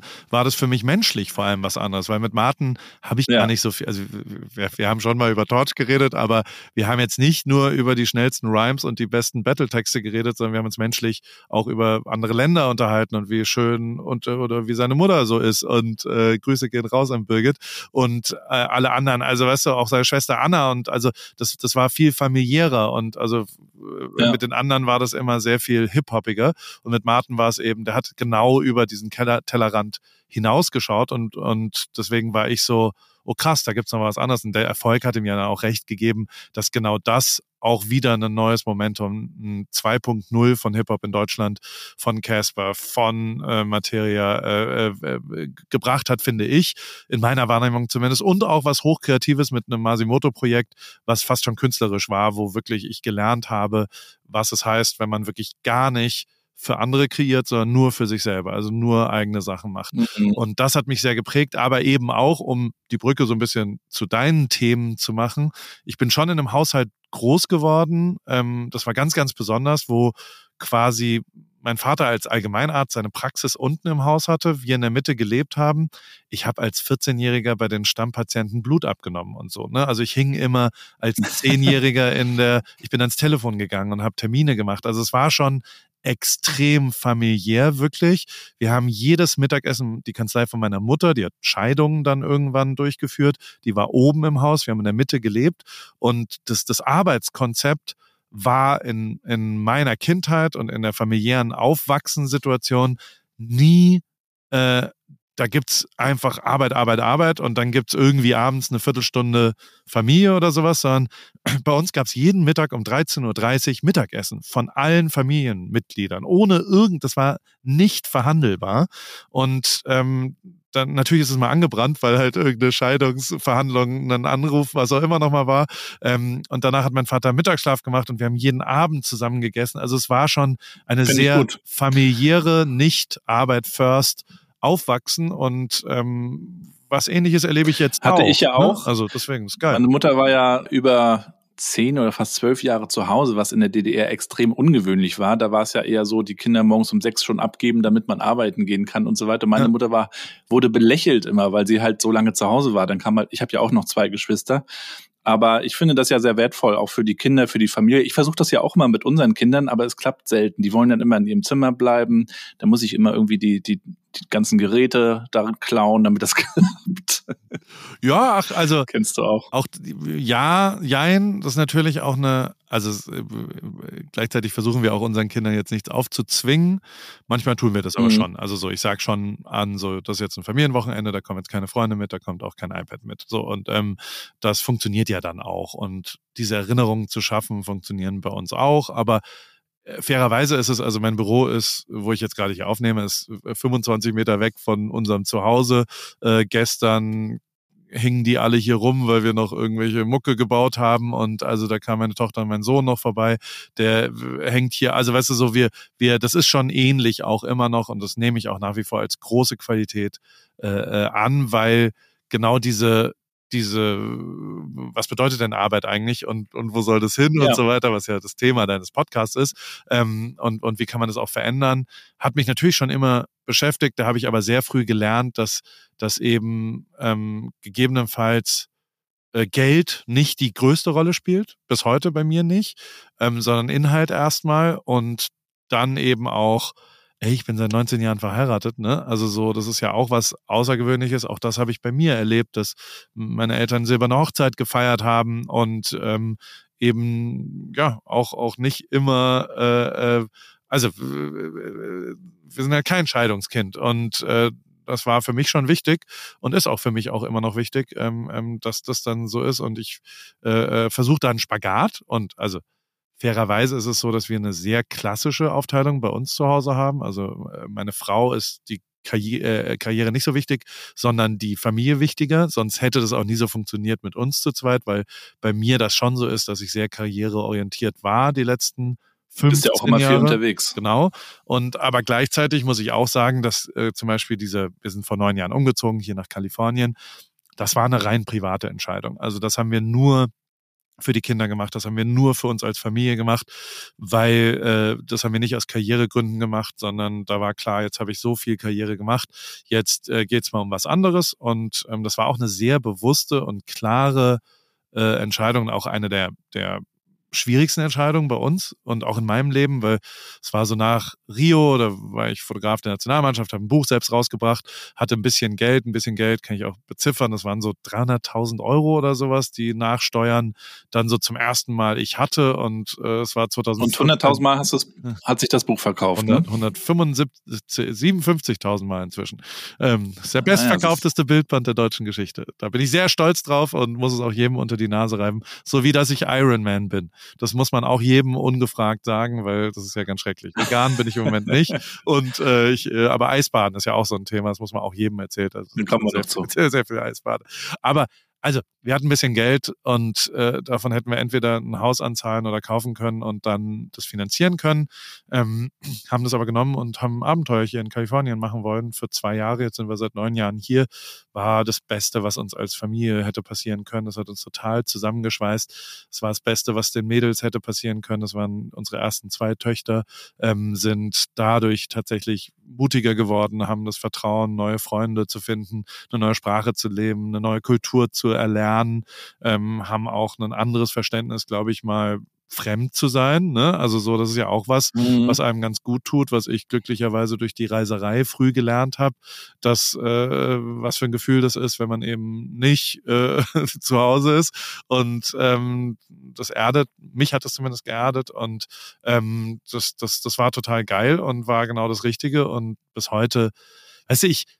war das für mich menschlich vor allem was anderes, weil mit Martin habe ich gar nicht so viel, also wir haben schon mal über Torch geredet, aber wir haben jetzt nicht nur über die schnellsten Rhymes und die besten Battle-Texte geredet, sondern wir haben uns menschlich auch über andere Länder unterhalten und wie schön oder wie seine Mutter so ist und Grüße gehen raus an Birgit und alle anderen, also weißt du, auch seine Schwester Anna und also das war viel familiärer und also mit den anderen war das immer sehr viel hip-hoppiger und mit Martin war es eben, der hat genau über diesen Tellerrand hinausgeschaut und deswegen war ich so, oh krass, da gibt's noch was anderes und der Erfolg hat ihm ja dann auch recht gegeben, dass genau das auch wieder ein neues Momentum, ein 2.0 von Hip-Hop in Deutschland, von Casper, von Materia gebracht hat, finde ich, in meiner Wahrnehmung zumindest und auch was Hochkreatives mit einem Masimoto-Projekt, was fast schon künstlerisch war, wo wirklich ich gelernt habe, was es heißt, wenn man wirklich gar nicht für andere kreiert, sondern nur für sich selber, also nur eigene Sachen macht. Und das hat mich sehr geprägt, aber eben auch, um die Brücke so ein bisschen zu deinen Themen zu machen. Ich bin schon in einem Haushalt groß geworden, das war ganz, ganz besonders, wo quasi mein Vater als Allgemeinarzt seine Praxis unten im Haus hatte, wir in der Mitte gelebt haben. Ich habe als 14-Jähriger bei den Stammpatienten Blut abgenommen und so. Ne? Also ich hing immer als 10-Jähriger ich bin ans Telefon gegangen und habe Termine gemacht. Also es war schon extrem familiär, wirklich. Wir haben jedes Mittagessen, die Kanzlei von meiner Mutter, die hat Scheidungen dann irgendwann durchgeführt, die war oben im Haus, wir haben in der Mitte gelebt und das Arbeitskonzept war in meiner Kindheit und in der familiären Aufwachsensituation nie, da gibt's einfach Arbeit und dann gibt's irgendwie abends eine Viertelstunde Familie oder sowas, sondern bei uns gab's jeden Mittag um 13.30 Uhr Mittagessen von allen Familienmitgliedern, das war nicht verhandelbar und dann natürlich ist es mal angebrannt, weil halt irgendeine Scheidungsverhandlung, ein Anruf, was auch immer nochmal war. Und danach hat mein Vater Mittagsschlaf gemacht und wir haben jeden Abend zusammen gegessen. Also es war schon eine sehr familiäre, nicht Arbeit first Aufwachsen und was Ähnliches erlebe ich jetzt Hatte auch. Ich ja auch. Ne? Also deswegen ist geil. Meine Mutter war ja über 10 oder fast 12 Jahre zu Hause, was in der DDR extrem ungewöhnlich war. Da war es ja eher so, die Kinder morgens um 6 schon abgeben, damit man arbeiten gehen kann und so weiter. Meine Mutter wurde belächelt immer, weil sie halt so lange zu Hause war. Dann kam halt, ich habe ja auch noch 2 Geschwister. Aber ich finde das ja sehr wertvoll, auch für die Kinder, für die Familie. Ich versuche das ja auch immer mit unseren Kindern, aber es klappt selten. Die wollen dann immer in ihrem Zimmer bleiben. Da muss ich immer irgendwie die ganzen Geräte da klauen, damit das klappt. Ja, also kennst du auch. Auch jein, das ist natürlich auch gleichzeitig versuchen wir auch unseren Kindern jetzt nichts aufzuzwingen. Manchmal tun wir das aber schon. Also so, ich sag schon an, so, das ist jetzt ein Familienwochenende, da kommen jetzt keine Freunde mit, da kommt auch kein iPad mit. So, und das funktioniert ja dann auch. Und diese Erinnerungen zu schaffen, funktionieren bei uns auch, aber fairerweise ist es, also mein Büro ist, wo ich jetzt gerade hier aufnehme, ist 25 Meter weg von unserem Zuhause. Gestern hingen die alle hier rum, weil wir noch irgendwelche Mucke gebaut haben und also da kam meine Tochter und mein Sohn noch vorbei, der hängt hier, also weißt du so, das ist schon ähnlich auch immer noch und das nehme ich auch nach wie vor als große Qualität an, weil genau diese was bedeutet denn Arbeit eigentlich und wo soll das hin und so weiter, was ja das Thema deines Podcasts ist und wie kann man das auch verändern, hat mich natürlich schon immer beschäftigt, da habe ich aber sehr früh gelernt, dass eben gegebenenfalls Geld nicht die größte Rolle spielt, bis heute bei mir nicht, sondern Inhalt erstmal und dann eben auch ich bin seit 19 Jahren verheiratet, ne? Also so, das ist ja auch was Außergewöhnliches. Auch das habe ich bei mir erlebt, dass meine Eltern silberne Hochzeit gefeiert haben und eben ja auch nicht immer. Wir sind ja kein Scheidungskind und das war für mich schon wichtig und ist auch für mich auch immer noch wichtig, dass das dann so ist und ich versuche da einen Spagat und also fairerweise ist es so, dass wir eine sehr klassische Aufteilung bei uns zu Hause haben. Also meine Frau ist die Karriere nicht so wichtig, sondern die Familie wichtiger. Sonst hätte das auch nie so funktioniert mit uns zu zweit, weil bei mir das schon so ist, dass ich sehr karriereorientiert war die letzten 15 Jahre. Du bist ja auch immer viel unterwegs. Genau. Aber gleichzeitig muss ich auch sagen, dass zum Beispiel wir sind vor 9 Jahren umgezogen hier nach Kalifornien. Das war eine rein private Entscheidung. Also das haben wir nur für die Kinder gemacht. Das haben wir nur für uns als Familie gemacht, weil das haben wir nicht aus Karrieregründen gemacht, sondern da war klar, jetzt habe ich so viel Karriere gemacht, jetzt geht's mal um was anderes. Und das war auch eine sehr bewusste und klare Entscheidung, auch eine der schwierigsten Entscheidungen bei uns und auch in meinem Leben, weil es war so nach Rio, da war ich Fotograf der Nationalmannschaft, habe ein Buch selbst rausgebracht, hatte ein bisschen Geld kann ich auch beziffern, das waren so 300.000 Euro oder sowas, die nach dann so zum ersten Mal ich hatte und es war 2000. Und 100.000 Mal hat sich das Buch verkauft, 57.000 Mal inzwischen. Das ist der bestverkaufteste Bildband der deutschen Geschichte. Da bin ich sehr stolz drauf und muss es auch jedem unter die Nase reiben, so wie dass ich Iron Man bin. Das muss man auch jedem ungefragt sagen, weil das ist ja ganz schrecklich. Vegan bin ich im Moment nicht. Und aber Eisbaden ist ja auch so ein Thema, das muss man auch jedem erzählen. Also, dann kommen wir noch zu. Sehr, sehr viel Eisbaden. Aber also, wir hatten ein bisschen Geld und davon hätten wir entweder ein Haus anzahlen oder kaufen können und dann das finanzieren können. Haben das aber genommen und haben ein Abenteuer hier in Kalifornien machen wollen für 2 Jahre. Jetzt sind wir seit 9 Jahren hier. War das Beste, was uns als Familie hätte passieren können. Das hat uns total zusammengeschweißt. Es war das Beste, was den Mädels hätte passieren können. Das waren unsere ersten 2 Töchter, sind dadurch tatsächlich mutiger geworden, haben das Vertrauen, neue Freunde zu finden, eine neue Sprache zu leben, eine neue Kultur zu erlernen, haben auch ein anderes Verständnis, glaube ich mal, fremd zu sein, ne? Also so, das ist ja auch was, was einem ganz gut tut, was ich glücklicherweise durch die Reiserei früh gelernt habe, dass was für ein Gefühl das ist, wenn man eben nicht zu Hause ist und das erdet, mich hat das zumindest geerdet und das war total geil und war genau das Richtige und bis heute, weißt du, ich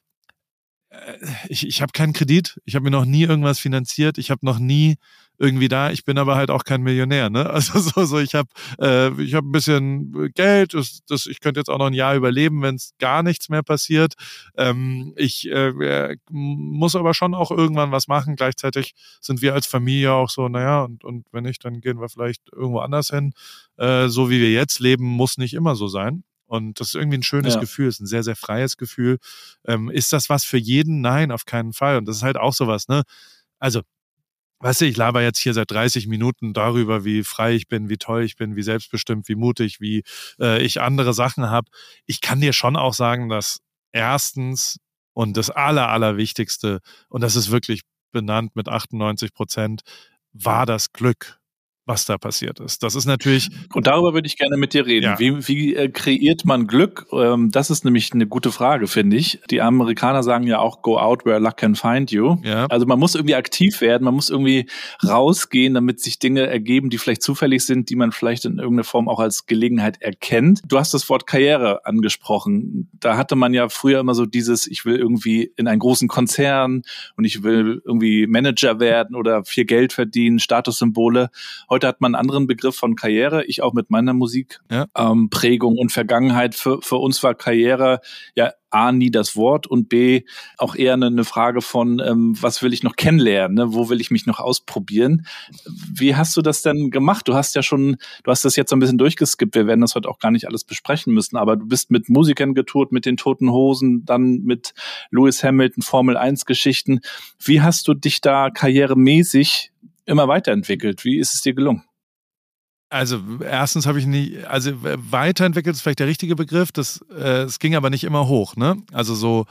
habe keinen Kredit, ich habe mir noch nie irgendwas finanziert, ich habe noch nie irgendwie ich bin aber halt auch kein Millionär, ne? Also so ich habe ein bisschen Geld, ich könnte jetzt auch noch ein Jahr überleben, wenn es gar nichts mehr passiert. Ich muss aber schon auch irgendwann was machen. Gleichzeitig sind wir als Familie auch so, naja, und wenn nicht, dann gehen wir vielleicht irgendwo anders hin. So wie wir jetzt leben, muss nicht immer so sein. Und das ist irgendwie ein schönes Gefühl, ist ein sehr, sehr freies Gefühl. Ist das was für jeden? Nein, auf keinen Fall. Und das ist halt auch sowas, ne? Also, weißt du, ich laber jetzt hier seit 30 Minuten darüber, wie frei ich bin, wie toll ich bin, wie selbstbestimmt, wie mutig, wie ich andere Sachen habe. Ich kann dir schon auch sagen, dass erstens und das Allerwichtigste, und das ist wirklich benannt mit 98%, war das Glück, was da passiert ist. Das ist natürlich... Und darüber würde ich gerne mit dir reden. Ja. Wie kreiert man Glück? Das ist nämlich eine gute Frage, finde ich. Die Amerikaner sagen ja auch, go out where luck can find you. Ja. Also man muss irgendwie aktiv werden, man muss irgendwie rausgehen, damit sich Dinge ergeben, die vielleicht zufällig sind, die man vielleicht in irgendeiner Form auch als Gelegenheit erkennt. Du hast das Wort Karriere angesprochen. Da hatte man ja früher immer so dieses, ich will irgendwie in einen großen Konzern und ich will irgendwie Manager werden oder viel Geld verdienen, Statussymbole. Heute hat man einen anderen Begriff von Karriere, ich auch mit meiner Musik. Ja. Prägung und Vergangenheit. Für uns war Karriere ja A, nie das Wort und B, auch eher eine Frage von, was will ich noch kennenlernen, ne? Wo will ich mich noch ausprobieren? Wie hast du das denn gemacht? Du hast das jetzt so ein bisschen durchgeskippt, wir werden das heute auch gar nicht alles besprechen müssen, aber du bist mit Musikern getourt, mit den Toten Hosen, dann mit Lewis Hamilton, Formel-1-Geschichten. Wie hast du dich da karrieremäßig immer weiterentwickelt? Wie ist es dir gelungen? Also erstens habe ich nie, also weiterentwickelt ist vielleicht der richtige Begriff, es ging aber nicht immer hoch, ne? Also so,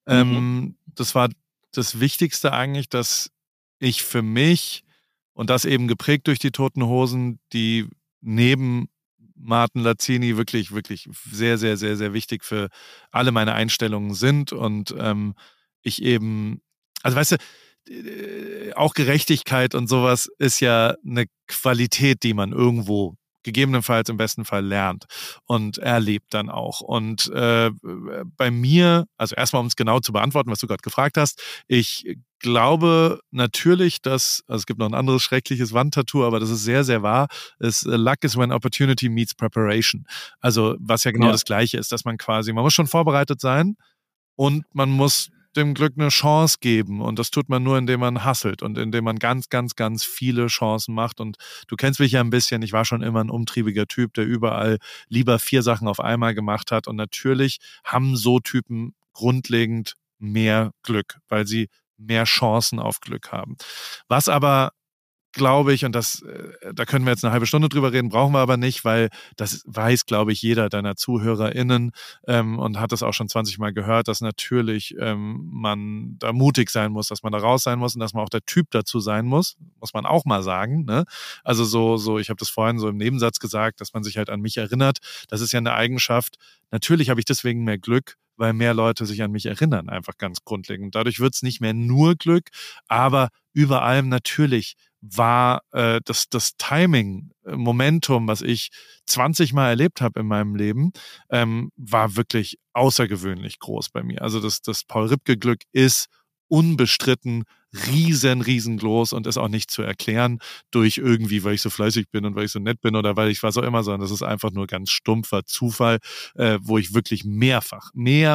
das war das Wichtigste eigentlich, dass ich für mich und das eben geprägt durch die Toten Hosen, die neben Martin Lazzini wirklich, wirklich sehr, sehr, sehr, sehr wichtig für alle meine Einstellungen sind und ich eben, also weißt du, auch Gerechtigkeit und sowas ist ja eine Qualität, die man irgendwo gegebenenfalls im besten Fall lernt und erlebt dann auch. Und bei mir, also erstmal, um es genau zu beantworten, was du gerade gefragt hast, ich glaube natürlich, dass, also es gibt noch ein anderes schreckliches Wandtattoo, aber das ist sehr, sehr wahr, ist Luck is when opportunity meets preparation. Also was ja genau das Gleiche ist, dass man quasi, man muss schon vorbereitet sein und man muss dem Glück eine Chance geben und das tut man nur, indem man hustelt und indem man ganz, ganz, ganz viele Chancen macht und du kennst mich ja ein bisschen, ich war schon immer ein umtriebiger Typ, der überall lieber 4 Sachen auf einmal gemacht hat und natürlich haben so Typen grundlegend mehr Glück, weil sie mehr Chancen auf Glück haben. Was aber glaube ich, und da können wir jetzt eine halbe Stunde drüber reden, brauchen wir aber nicht, weil das weiß, glaube ich, jeder deiner ZuhörerInnen und hat das auch schon 20 Mal gehört, dass natürlich man da mutig sein muss, dass man da raus sein muss und dass man auch der Typ dazu sein muss man auch mal sagen. Ne? Also so, ich habe das vorhin so im Nebensatz gesagt, dass man sich halt an mich erinnert. Das ist ja eine Eigenschaft. Natürlich habe ich deswegen mehr Glück, weil mehr Leute sich an mich erinnern, einfach ganz grundlegend. Dadurch wird es nicht mehr nur Glück, aber über allem natürlich war das Timing, Momentum, was ich 20 Mal erlebt habe in meinem Leben, war wirklich außergewöhnlich groß bei mir. Also das Paul-Ripke-Glück ist unbestritten riesengroß und ist auch nicht zu erklären durch irgendwie, weil ich so fleißig bin und weil ich so nett bin oder weil ich was auch immer, sondern das ist einfach nur ganz stumpfer Zufall, wo ich wirklich mehrfach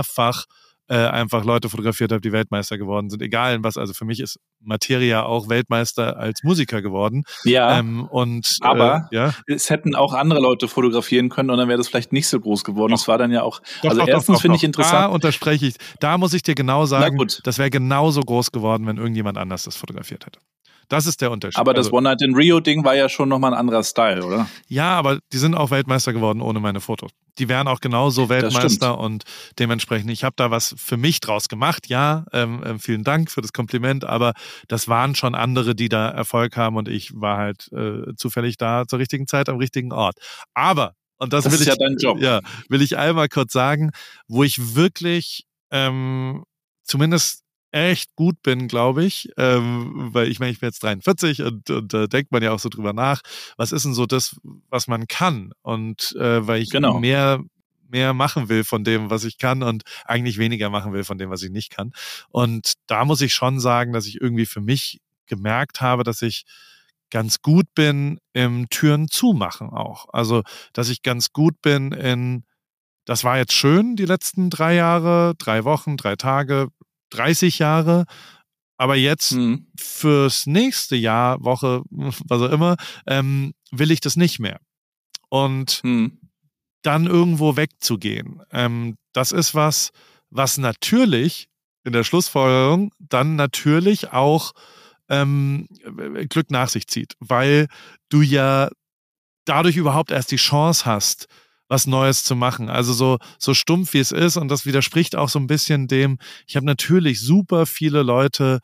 einfach Leute fotografiert habe, die Weltmeister geworden sind. Egal in was, also für mich ist Materia auch Weltmeister als Musiker geworden. Ja, aber ja. Es hätten auch andere Leute fotografieren können und dann wäre das vielleicht nicht so groß geworden. Das war dann ja auch, erstens finde ich interessant. Da unterspreche ich, da muss ich dir genau sagen, das wäre genauso groß geworden, wenn irgendjemand anders das fotografiert hätte. Das ist der Unterschied. Aber das One Night in Rio-Ding war ja schon nochmal ein anderer Style, oder? Ja, aber die sind auch Weltmeister geworden ohne meine Fotos. Die wären auch genauso Weltmeister und dementsprechend, ich habe da was für mich draus gemacht, ja, vielen Dank für das Kompliment, aber das waren schon andere, die da Erfolg haben und ich war halt zufällig da zur richtigen Zeit am richtigen Ort. Aber, und das will ist ja dein Job. Ja, will ich einmal kurz sagen, wo ich wirklich zumindest echt gut bin, glaube ich, weil ich meine, ich bin jetzt 43 und da denkt man ja auch so drüber nach, was ist denn so das, was man kann und weil ich mehr machen will von dem, was ich kann und eigentlich weniger machen will von dem, was ich nicht kann. Und da muss ich schon sagen, dass ich irgendwie für mich gemerkt habe, dass ich ganz gut bin im Türen zumachen auch. Also, dass ich ganz gut bin das war jetzt schön, die letzten 3 Jahre, 3 Wochen, 3 Tage, 30 Jahre, aber jetzt fürs nächste Jahr, Woche, was auch immer, will ich das nicht mehr. Und dann irgendwo wegzugehen, das ist was natürlich in der Schlussfolgerung dann natürlich auch Glück nach sich zieht, weil du ja dadurch überhaupt erst die Chance hast, was Neues zu machen. Also so stumpf wie es ist und das widerspricht auch so ein bisschen dem, ich habe natürlich super viele Leute,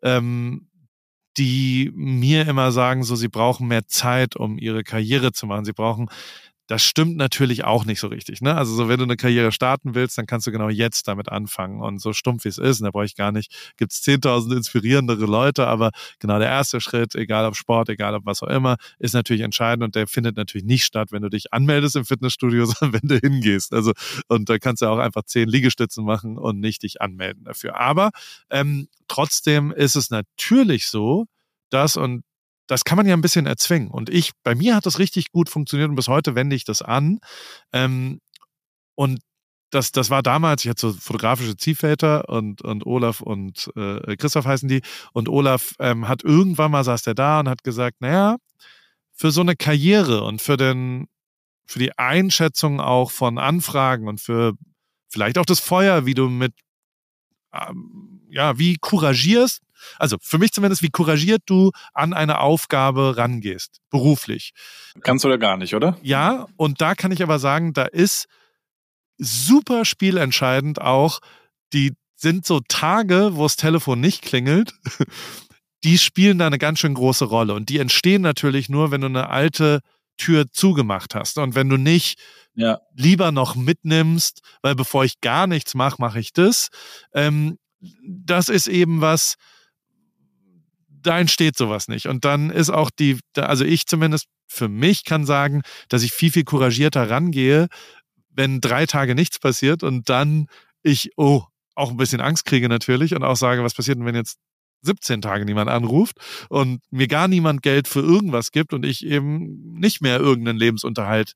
die mir immer sagen, so sie brauchen mehr Zeit, um ihre Karriere zu machen. Das stimmt natürlich auch nicht so richtig. Ne? Also so, wenn du eine Karriere starten willst, dann kannst du genau jetzt damit anfangen. Und so stumpf wie es ist, und da brauche ich gar nicht, gibt es 10.000 inspirierendere Leute, aber genau der erste Schritt, egal ob Sport, egal ob was auch immer, ist natürlich entscheidend und der findet natürlich nicht statt, wenn du dich anmeldest im Fitnessstudio, sondern wenn du hingehst. Also und da kannst du auch einfach 10 Liegestützen machen und nicht dich anmelden dafür. Aber trotzdem ist es natürlich so, und das kann man ja ein bisschen erzwingen. Und bei mir hat das richtig gut funktioniert und bis heute wende ich das an. Und das war damals, ich hatte so fotografische Ziehväter und Olaf und Christoph heißen die. Und Olaf hat irgendwann mal, saß der da und hat gesagt, naja, für so eine Karriere und für die Einschätzung auch von Anfragen und für vielleicht auch das Feuer, wie du wie couragierst, also für mich zumindest, wie couragiert du an eine Aufgabe rangehst, beruflich. Kannst du da gar nicht, oder? Ja, und da kann ich aber sagen, da ist super spielentscheidend auch, die sind so Tage, wo das Telefon nicht klingelt, die spielen da eine ganz schön große Rolle und die entstehen natürlich nur, wenn du eine alte Tür zugemacht hast und wenn du nicht lieber noch mitnimmst, weil bevor ich gar nichts mache ich das. Das ist eben was, da entsteht sowas nicht. Und dann ist auch also ich zumindest für mich kann sagen, dass ich viel, viel couragierter rangehe, wenn 3 Tage nichts passiert und dann ich auch ein bisschen Angst kriege natürlich und auch sage, was passiert denn, wenn jetzt 17 Tage niemand anruft und mir gar niemand Geld für irgendwas gibt und ich eben nicht mehr irgendeinen Lebensunterhalt.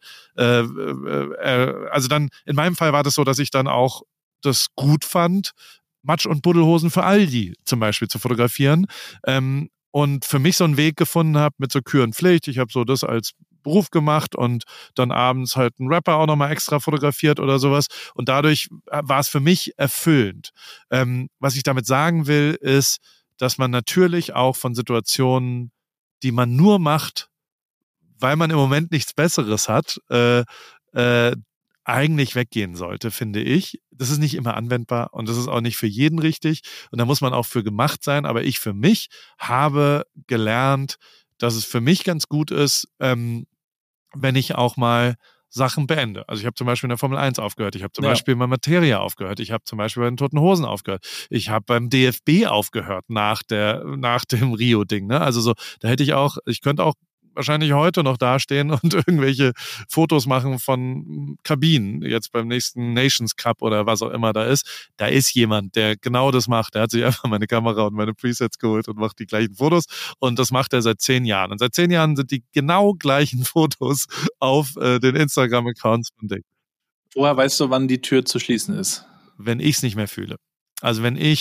Also dann, in meinem Fall war das so, dass ich dann auch das gut fand, Matsch- und Buddelhosen für Aldi zum Beispiel zu fotografieren und für mich so einen Weg gefunden habe mit so Kür und Pflicht. Ich habe so das als Beruf gemacht und dann abends halt einen Rapper auch nochmal extra fotografiert oder sowas und dadurch war es für mich erfüllend. Was ich damit sagen will, ist, dass man natürlich auch von Situationen, die man nur macht, weil man im Moment nichts Besseres hat, eigentlich weggehen sollte, finde ich. Das ist nicht immer anwendbar und das ist auch nicht für jeden richtig und da muss man auch für gemacht sein, aber ich für mich habe gelernt, dass es für mich ganz gut ist, wenn ich auch mal Sachen beende. Also ich habe zum Beispiel in der Formel 1 aufgehört, ich habe zum Beispiel bei Materia aufgehört, ich habe zum Beispiel bei den Toten Hosen aufgehört, ich habe beim DFB aufgehört nach dem Rio-Ding. Ne? Also so, da hätte ich könnte auch wahrscheinlich heute noch dastehen und irgendwelche Fotos machen von Kabinen, jetzt beim nächsten Nations Cup oder was auch immer da ist. Da ist jemand, der genau das macht. Der hat sich einfach meine Kamera und meine Presets geholt und macht die gleichen Fotos und das macht er seit 10 Jahren. Und seit 10 Jahren sind die genau gleichen Fotos auf den Instagram-Accounts von Dick. Woher weißt du, wann die Tür zu schließen ist? Wenn ich es nicht mehr fühle. Also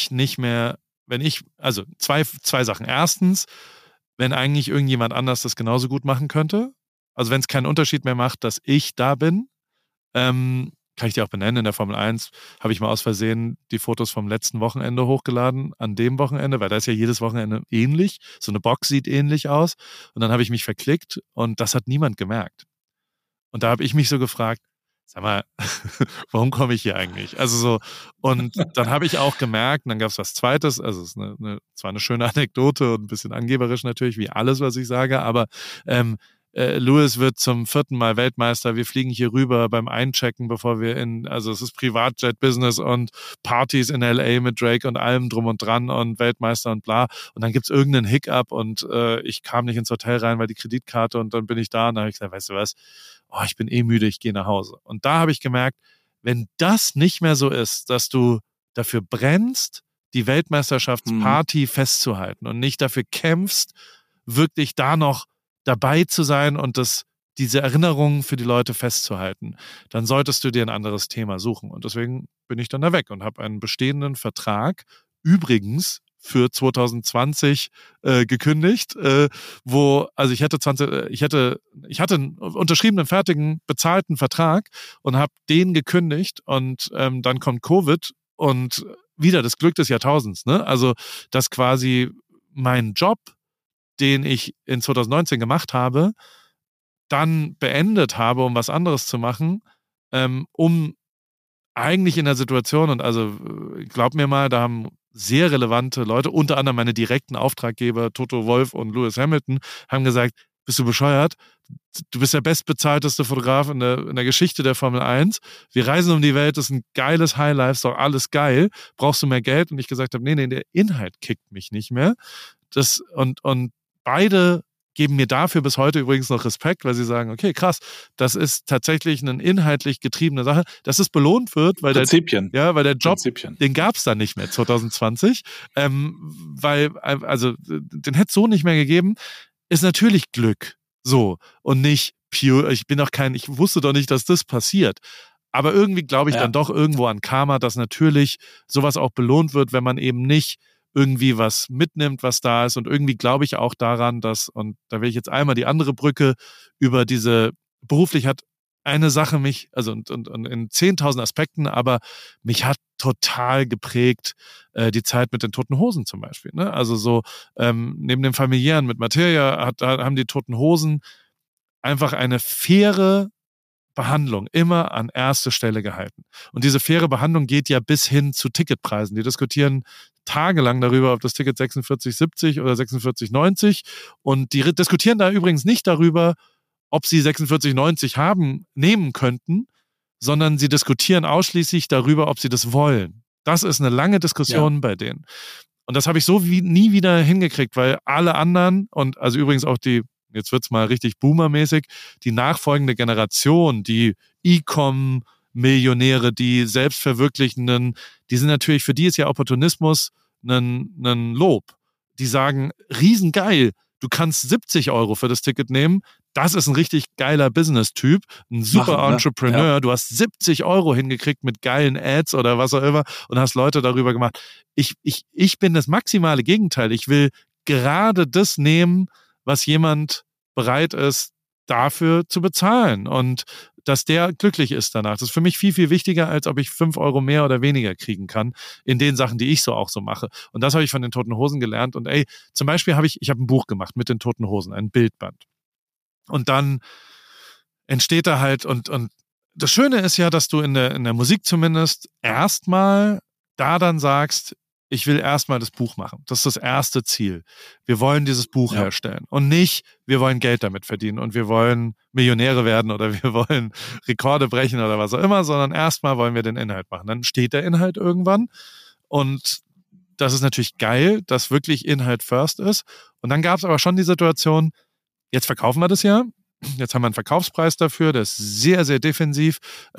also zwei Sachen. Erstens, wenn eigentlich irgendjemand anders das genauso gut machen könnte. Also wenn es keinen Unterschied mehr macht, dass ich da bin, kann ich dir auch benennen, in der Formel 1 habe ich mal aus Versehen die Fotos vom letzten Wochenende hochgeladen, an dem Wochenende, weil da ist ja jedes Wochenende ähnlich, so eine Box sieht ähnlich aus und dann habe ich mich verklickt und das hat niemand gemerkt. Und da habe ich mich so gefragt, sag mal, warum komme ich hier eigentlich? Also so, und dann habe ich auch gemerkt, und dann gab es was Zweites, also es ist zwar eine schöne Anekdote und ein bisschen angeberisch natürlich, wie alles, was ich sage, aber Lewis wird zum 4. Mal Weltmeister, wir fliegen hier rüber beim Einchecken, also es ist Privatjet-Business und Partys in L.A. mit Drake und allem drum und dran und Weltmeister und bla. Und dann gibt's irgendeinen Hiccup und ich kam nicht ins Hotel rein, weil die Kreditkarte und dann bin ich da und dann habe ich gesagt, weißt du was, ich bin müde, ich gehe nach Hause. Und da habe ich gemerkt, wenn das nicht mehr so ist, dass du dafür brennst, die Weltmeisterschaftsparty festzuhalten und nicht dafür kämpfst, wirklich da noch dabei zu sein und diese Erinnerungen für die Leute festzuhalten, dann solltest du dir ein anderes Thema suchen. Und deswegen bin ich dann da weg und habe einen bestehenden Vertrag, übrigens für 2020 gekündigt, ich hatte einen unterschriebenen, fertigen, bezahlten Vertrag und habe den gekündigt und dann kommt Covid und wieder das Glück des Jahrtausends, ne? Also, dass quasi mein Job, den ich in 2019 gemacht habe, dann beendet habe, um was anderes zu machen, um eigentlich in der Situation, und also glaub mir mal, da haben sehr relevante Leute, unter anderem meine direkten Auftraggeber, Toto Wolff und Lewis Hamilton, haben gesagt, bist du bescheuert? Du bist der bestbezahlteste Fotograf in der Geschichte der Formel 1. Wir reisen um die Welt, das ist ein geiles Highlife, ist doch alles geil. Brauchst du mehr Geld? Und ich gesagt habe, nee, der Inhalt kickt mich nicht mehr. Und beide geben mir dafür bis heute übrigens noch Respekt, weil sie sagen, okay, krass, das ist tatsächlich eine inhaltlich getriebene Sache, dass es belohnt wird, weil der Job, den gab es dann nicht mehr 2020, weil, also den hätte es so nicht mehr gegeben, ist natürlich Glück, so, und nicht pure, ich wusste doch nicht, dass das passiert. Aber irgendwie glaube ich dann doch irgendwo an Karma, dass natürlich sowas auch belohnt wird, wenn man eben nicht irgendwie was mitnimmt, was da ist. Und irgendwie glaube ich auch daran, dass, und da will ich jetzt einmal die andere Brücke über beruflich hat eine Sache mich, also und in 10.000 Aspekten, aber mich hat total geprägt die Zeit mit den Toten Hosen zum Beispiel. Ne? Also so neben dem Familiären mit Materia haben die Toten Hosen einfach eine faire Behandlung immer an erste Stelle gehalten. Und diese faire Behandlung geht ja bis hin zu Ticketpreisen. Die diskutieren tagelang darüber, ob das Ticket 46,70 oder 46,90 und die diskutieren da übrigens nicht darüber, ob sie 46,90 nehmen könnten, sondern sie diskutieren ausschließlich darüber, ob sie das wollen. Das ist eine lange Diskussion bei denen. Und das habe ich so nie wieder hingekriegt, weil alle anderen und also übrigens auch jetzt wird's mal richtig boomermäßig, die nachfolgende Generation, die E-Com-Millionäre, die Selbstverwirklichenden, die sind natürlich, für die ist ja Opportunismus ein Lob. Die sagen, riesengeil, du kannst 70 € für das Ticket nehmen, das ist ein richtig geiler Business-Typ, ein super Entrepreneur, du hast 70 € hingekriegt mit geilen Ads oder was auch immer und hast Leute darüber gemacht. Ich bin das maximale Gegenteil. Ich will gerade das nehmen, was jemand bereit ist, dafür zu bezahlen. Und dass der glücklich ist danach. Das ist für mich viel, viel wichtiger, als ob ich 5 Euro mehr oder weniger kriegen kann in den Sachen, die ich so auch so mache. Und das habe ich von den Toten Hosen gelernt. Und zum Beispiel habe ich ein Buch gemacht mit den Toten Hosen, ein Bildband. Und dann entsteht da halt, und das Schöne ist ja, dass du in der Musik zumindest erstmal da dann sagst, ich will erstmal das Buch machen. Das ist das erste Ziel. Wir wollen dieses Buch herstellen. Und nicht, wir wollen Geld damit verdienen und wir wollen Millionäre werden oder wir wollen Rekorde brechen oder was auch immer, sondern erstmal wollen wir den Inhalt machen. Dann steht der Inhalt irgendwann und das ist natürlich geil, dass wirklich Inhalt first ist. Und dann gab es aber schon die Situation, jetzt verkaufen wir das ja. Jetzt haben wir einen Verkaufspreis dafür, der ist sehr, sehr defensiv.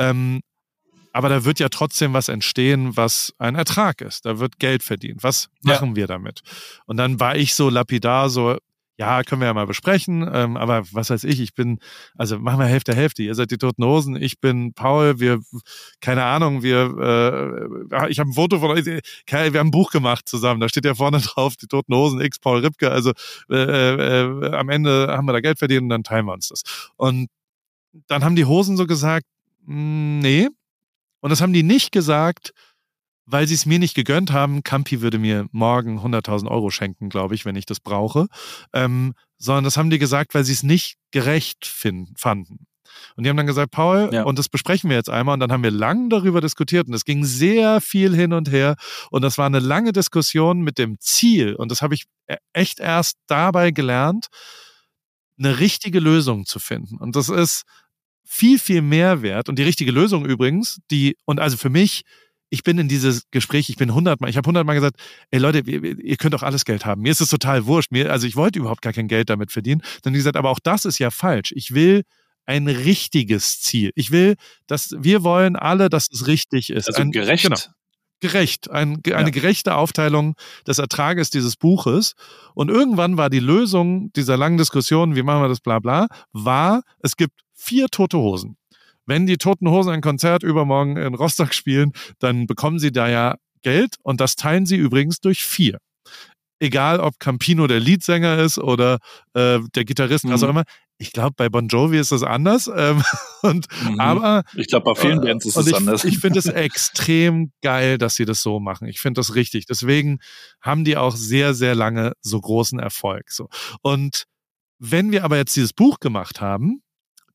Aber da wird ja trotzdem was entstehen, was ein Ertrag ist. Da wird Geld verdient. Was machen wir damit? Und dann war ich so lapidar, so, ja, können wir ja mal besprechen. Aber was weiß ich, machen wir Hälfte. Ihr seid die Toten Hosen, ich bin Paul, keine Ahnung, ich habe ein Foto von euch, wir haben ein Buch gemacht zusammen, da steht ja vorne drauf, die Toten Hosen, X Paul Ripke, also am Ende haben wir da Geld verdient und dann teilen wir uns das. Und dann haben die Hosen so gesagt, nee. Und das haben die nicht gesagt, weil sie es mir nicht gegönnt haben. Campi würde mir morgen 100.000 Euro schenken, glaube ich, wenn ich das brauche. Sondern das haben die gesagt, weil sie es nicht gerecht fanden. Und die haben dann gesagt, Paul, und das besprechen wir jetzt einmal. Und dann haben wir lang darüber diskutiert. Und es ging sehr viel hin und her. Und das war eine lange Diskussion mit dem Ziel. Und das habe ich echt erst dabei gelernt, eine richtige Lösung zu finden. Und das ist viel, viel mehr wert. Und die richtige Lösung übrigens, also für mich, ich bin in dieses Gespräch, ich habe 100-mal gesagt, ey Leute, ihr könnt auch alles Geld haben. Mir ist es total wurscht. Ich wollte überhaupt gar kein Geld damit verdienen. Dann haben die gesagt, aber auch das ist ja falsch. Ich will ein richtiges Ziel. Wir wollen alle, dass es richtig ist. Also gerecht. Genau. Gerecht. Eine gerechte Aufteilung des Ertrages dieses Buches. Und irgendwann war die Lösung dieser langen Diskussion, wie machen wir das, bla bla, es gibt 4 Tote Hosen. Wenn die Toten Hosen ein Konzert übermorgen in Rostock spielen, dann bekommen sie da ja Geld und das teilen sie übrigens durch 4. Egal, ob Campino der Leadsänger ist oder der Gitarrist, was auch immer. Ich glaube, bei Bon Jovi ist das anders. Aber ich glaube, bei vielen Bands ist es anders. Ich finde es extrem geil, dass sie das so machen. Ich finde das richtig. Deswegen haben die auch sehr, sehr lange so großen Erfolg. So. Und wenn wir aber jetzt dieses Buch gemacht haben,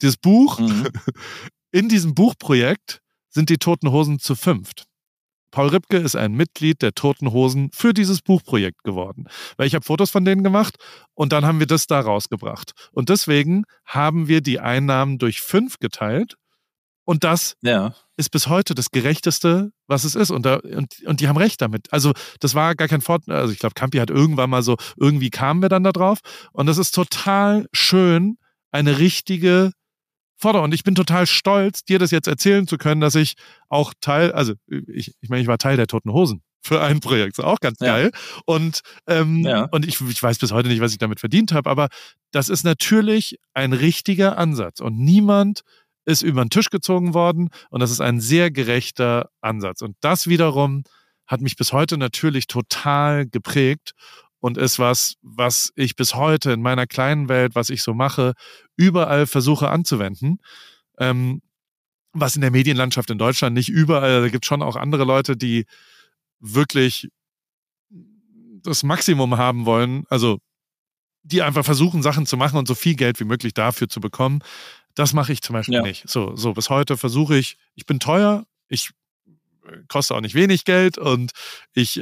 in diesem Buchprojekt sind die Toten Hosen zu 5. Paul Ripke ist ein Mitglied der Toten Hosen für dieses Buchprojekt geworden. Weil ich habe Fotos von denen gemacht und dann haben wir das da rausgebracht. Und deswegen haben wir die Einnahmen durch 5 geteilt und das ist bis heute das Gerechteste, was es ist. Und die haben recht damit. Also das war gar kein Vorteil. Also ich glaube, Campi hat irgendwann mal so, irgendwie kamen wir dann da drauf. Und das ist total schön, eine richtige Forderung. Und ich bin total stolz, dir das jetzt erzählen zu können, dass ich auch ich war Teil der Toten Hosen für ein Projekt. Das ist auch ganz geil. Und ich weiß bis heute nicht, was ich damit verdient habe, aber das ist natürlich ein richtiger Ansatz. Und niemand ist über den Tisch gezogen worden. Und das ist ein sehr gerechter Ansatz. Und das wiederum hat mich bis heute natürlich total geprägt. Und ist was ich bis heute in meiner kleinen Welt, was ich so mache, überall versuche anzuwenden. Was in der Medienlandschaft in Deutschland nicht überall, da gibt es schon auch andere Leute, die wirklich das Maximum haben wollen, also die einfach versuchen, Sachen zu machen und so viel Geld wie möglich dafür zu bekommen. Das mache ich zum Beispiel nicht. So bis heute versuche ich bin teuer, ich koste auch nicht wenig Geld und ich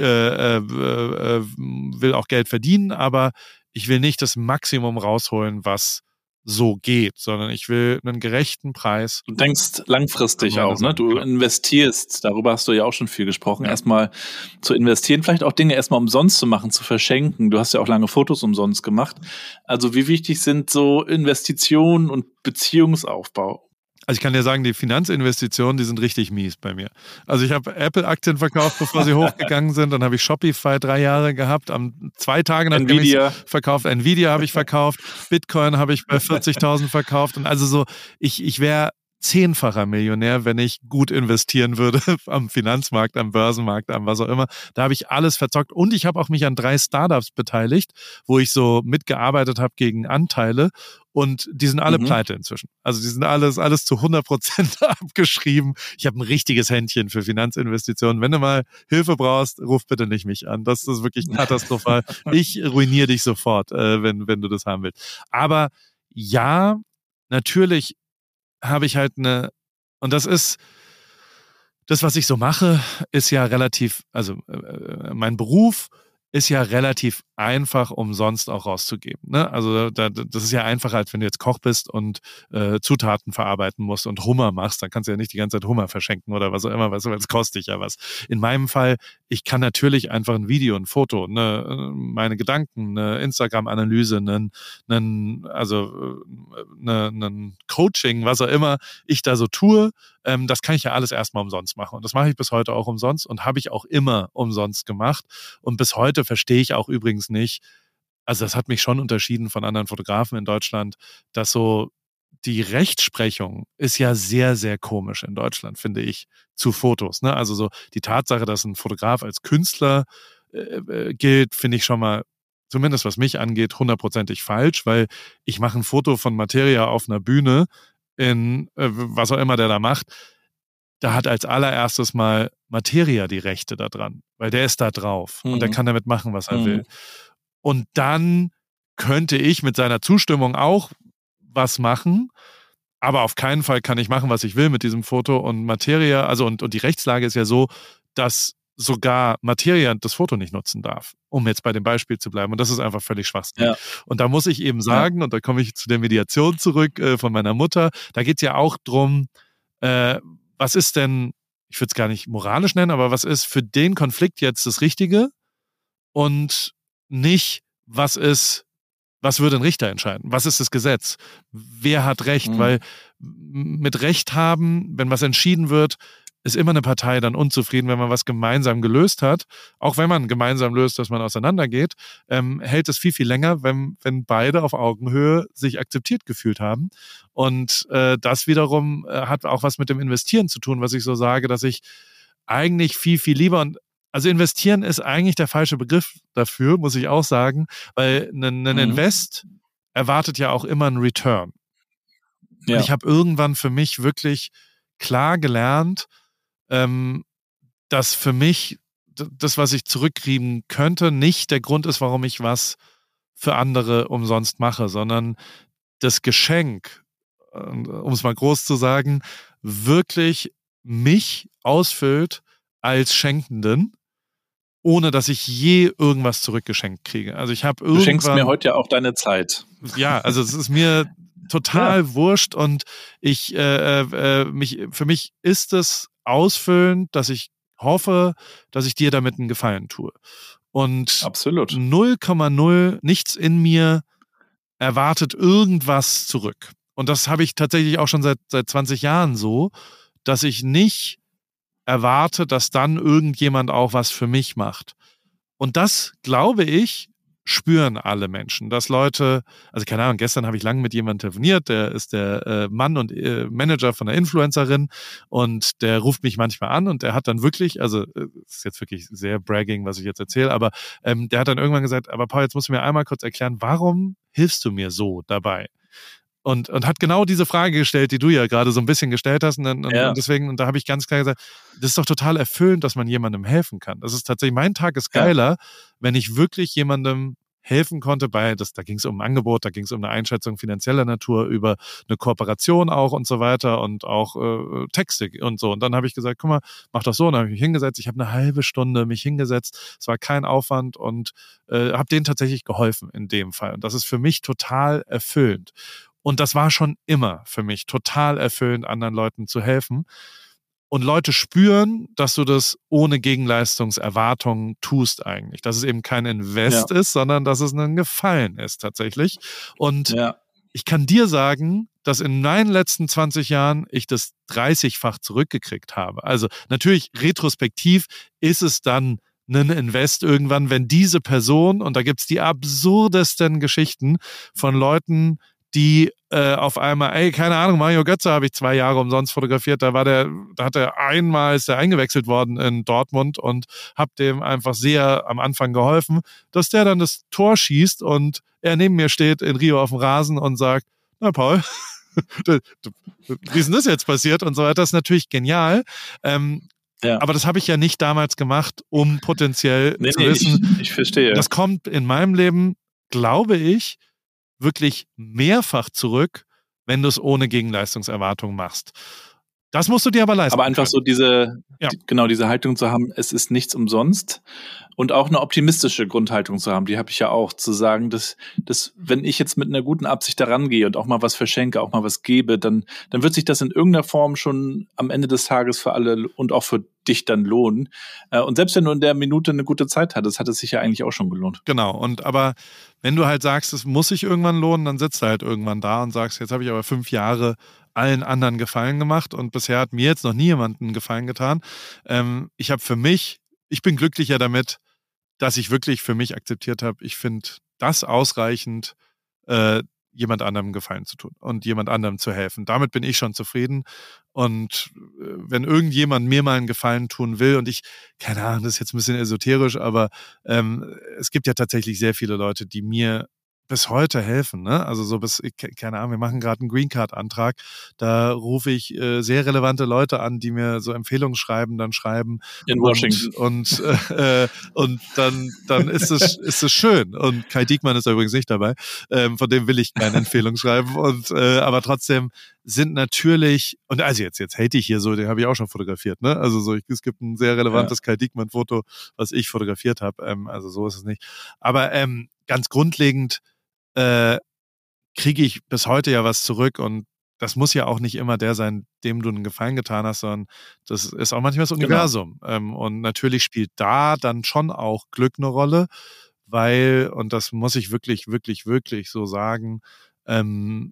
will auch Geld verdienen, aber ich will nicht das Maximum rausholen, was so geht, sondern ich will einen gerechten Preis. Du denkst langfristig auch, ne? Du investierst, darüber hast du ja auch schon viel gesprochen, erstmal zu investieren, vielleicht auch Dinge erstmal umsonst zu machen, zu verschenken. Du hast ja auch lange Fotos umsonst gemacht. Also wie wichtig sind so Investitionen und Beziehungsaufbau? Also ich kann dir sagen, die Finanzinvestitionen, die sind richtig mies bei mir. Also ich habe Apple-Aktien verkauft, bevor sie hochgegangen sind. Dann habe ich Shopify 3 Jahre gehabt. 2 Tage nachdem ich verkauft. Nvidia habe ich verkauft. Bitcoin habe ich bei 40.000 verkauft. Und also so, ich wäre 10-facher Millionär, wenn ich gut investieren würde am Finanzmarkt, am Börsenmarkt, am was auch immer. Da habe ich alles verzockt und ich habe auch mich an 3 Startups beteiligt, wo ich so mitgearbeitet habe gegen Anteile und die sind alle pleite inzwischen. Also die sind alles zu 100% abgeschrieben. Ich habe ein richtiges Händchen für Finanzinvestitionen. Wenn du mal Hilfe brauchst, ruf bitte nicht mich an. Das ist wirklich katastrophal. Ich ruiniere dich sofort, wenn du das haben willst. Aber ja, natürlich habe ich halt und das ist, das, was ich so mache, ist ja relativ, also mein Beruf ist ja relativ einfach umsonst auch rauszugeben. Ne? Also das ist ja einfacher, als wenn du jetzt Koch bist und Zutaten verarbeiten musst und Hummer machst, dann kannst du ja nicht die ganze Zeit Hummer verschenken oder was auch immer, weil es kostet dich ja was. In meinem Fall, ich kann natürlich einfach ein Video, ein Foto, meine Gedanken, eine Instagram-Analyse, einen Coaching, was auch immer ich da so tue, das kann ich ja alles erstmal umsonst machen. Und das mache ich bis heute auch umsonst und habe ich auch immer umsonst gemacht. Und bis heute verstehe ich auch übrigens nicht, also das hat mich schon unterschieden von anderen Fotografen in Deutschland, dass so die Rechtsprechung ist ja sehr, sehr komisch in Deutschland, finde ich, zu Fotos. Ne? Also so die Tatsache, dass ein Fotograf als Künstler gilt, finde ich schon mal, zumindest was mich angeht, 100%ig falsch, weil ich mache ein Foto von Materia auf einer Bühne in was auch immer der da macht, da hat als allererstes mal Materia die Rechte da dran, weil der ist da drauf und der kann damit machen, was er will. Und dann könnte ich mit seiner Zustimmung auch was machen, aber auf keinen Fall kann ich machen, was ich will mit diesem Foto und Materia, also und die Rechtslage ist ja so, dass sogar Materia das Foto nicht nutzen darf, um jetzt bei dem Beispiel zu bleiben. Und das ist einfach völlig schwachsinnig. Ja. Und da muss ich eben sagen, und da komme ich zu der Mediation zurück von meiner Mutter, da geht es ja auch drum, was ist denn, ich würde es gar nicht moralisch nennen, aber was ist für den Konflikt jetzt das Richtige und nicht, was würde ein Richter entscheiden? Was ist das Gesetz? Wer hat Recht? Weil mit Recht haben, wenn was entschieden wird, ist immer eine Partei dann unzufrieden, wenn man was gemeinsam gelöst hat. Auch wenn man gemeinsam löst, dass man auseinandergeht, hält es viel, viel länger, wenn beide auf Augenhöhe sich akzeptiert gefühlt haben. Und das wiederum hat auch was mit dem Investieren zu tun, was ich so sage, dass ich eigentlich viel, viel lieber also investieren ist eigentlich der falsche Begriff dafür, muss ich auch sagen, weil ein Invest erwartet ja auch immer einen Return. Ja. Und ich habe irgendwann für mich wirklich klar gelernt, dass für mich das, was ich zurückkriegen könnte, nicht der Grund ist, warum ich was für andere umsonst mache, sondern das Geschenk, um es mal groß zu sagen, wirklich mich ausfüllt als Schenkenden, ohne dass ich je irgendwas zurückgeschenkt kriege. Also ich habe irgendwann... Du schenkst mir heute ja auch deine Zeit. Ja, also es ist mir total wurscht und für mich ist es ausfüllend, dass ich hoffe, dass ich dir damit einen Gefallen tue. Und absolut 0,0 nichts in mir erwartet irgendwas zurück. Und das habe ich tatsächlich auch schon seit 20 Jahren so, dass ich nicht erwarte, dass dann irgendjemand auch was für mich macht. Und das, glaube ich, spüren alle Menschen, dass Leute, also keine Ahnung, gestern habe ich lange mit jemandem telefoniert, der ist der Mann und Manager von einer Influencerin und der ruft mich manchmal an und der hat dann wirklich, also ist jetzt wirklich sehr bragging, was ich jetzt erzähle, aber der hat dann irgendwann gesagt, aber Paul, jetzt musst du mir einmal kurz erklären, warum hilfst du mir so dabei? Und hat genau diese Frage gestellt, die du ja gerade so ein bisschen gestellt hast. Und deswegen, und da habe ich ganz klar gesagt, das ist doch total erfüllend, dass man jemandem helfen kann. Das ist tatsächlich, mein Tag ist geiler, wenn ich wirklich jemandem helfen konnte da ging es um ein Angebot, da ging es um eine Einschätzung finanzieller Natur, über eine Kooperation auch und so weiter und auch Texte und so. Und dann habe ich gesagt, guck mal, mach das so. Und dann habe ich mich hingesetzt. Ich habe eine halbe Stunde mich hingesetzt. Es war kein Aufwand und habe denen tatsächlich geholfen in dem Fall. Und das ist für mich total erfüllend. Und das war schon immer für mich total erfüllend, anderen Leuten zu helfen. Und Leute spüren, dass du das ohne Gegenleistungserwartung tust eigentlich. Dass es eben kein Invest ist, sondern dass es ein Gefallen ist tatsächlich. Und ich kann dir sagen, dass in meinen letzten 20 Jahren ich das 30-fach zurückgekriegt habe. Also natürlich retrospektiv ist es dann ein Invest irgendwann, wenn diese Person, und da gibt's die absurdesten Geschichten von Leuten, die auf einmal, keine Ahnung, Mario Götze habe ich 2 Jahre umsonst fotografiert, da ist er eingewechselt worden in Dortmund und habe dem einfach sehr am Anfang geholfen, dass der dann das Tor schießt und er neben mir steht in Rio auf dem Rasen und sagt, na Paul, wie ist denn das jetzt passiert und so weiter, das ist natürlich genial. Aber das habe ich ja nicht damals gemacht, um potenziell zu wissen. Ich verstehe. Das kommt in meinem Leben, glaube ich, wirklich mehrfach zurück, wenn du es ohne Gegenleistungserwartung machst. Das musst du dir aber leisten. Aber einfach so diese Haltung zu haben, es ist nichts umsonst und auch eine optimistische Grundhaltung zu haben, die habe ich ja auch, zu sagen, dass wenn ich jetzt mit einer guten Absicht da rangehe und auch mal was verschenke, auch mal was gebe, dann wird sich das in irgendeiner Form schon am Ende des Tages für alle und auch für dich dann lohnen. Und selbst wenn du in der Minute eine gute Zeit hattest, hat es sich ja eigentlich auch schon gelohnt. Genau, aber wenn du halt sagst, es muss sich irgendwann lohnen, dann sitzt du halt irgendwann da und sagst, jetzt habe ich aber 5 Jahre allen anderen Gefallen gemacht und bisher hat mir jetzt noch nie jemand einen Gefallen getan. Ich bin glücklicher damit, dass ich wirklich für mich akzeptiert habe, ich finde das ausreichend, jemand anderem Gefallen zu tun und jemand anderem zu helfen. Damit bin ich schon zufrieden. Und wenn irgendjemand mir mal einen Gefallen tun will und keine Ahnung, das ist jetzt ein bisschen esoterisch, aber es gibt ja tatsächlich sehr viele Leute, die mir bis heute helfen, ne? Also so keine Ahnung, wir machen gerade einen Green Card Antrag, da rufe ich sehr relevante Leute an, die mir so Empfehlungsschreiben dann schreiben. In Washington. Und dann ist es schön. Und Kai Diekmann ist da übrigens nicht dabei, von dem will ich keine Empfehlung schreiben. Aber trotzdem sind natürlich, und also jetzt hate ich hier so, den habe ich auch schon fotografiert, ne? Also so, es gibt ein sehr relevantes Kai Diekmann-Foto, was ich fotografiert habe. Also so ist es nicht. Aber ganz grundlegend kriege ich bis heute ja was zurück und das muss ja auch nicht immer der sein, dem du einen Gefallen getan hast, sondern das ist auch manchmal das Universum. Genau. Und natürlich spielt da dann schon auch Glück eine Rolle, weil, und das muss ich wirklich, wirklich, wirklich so sagen, also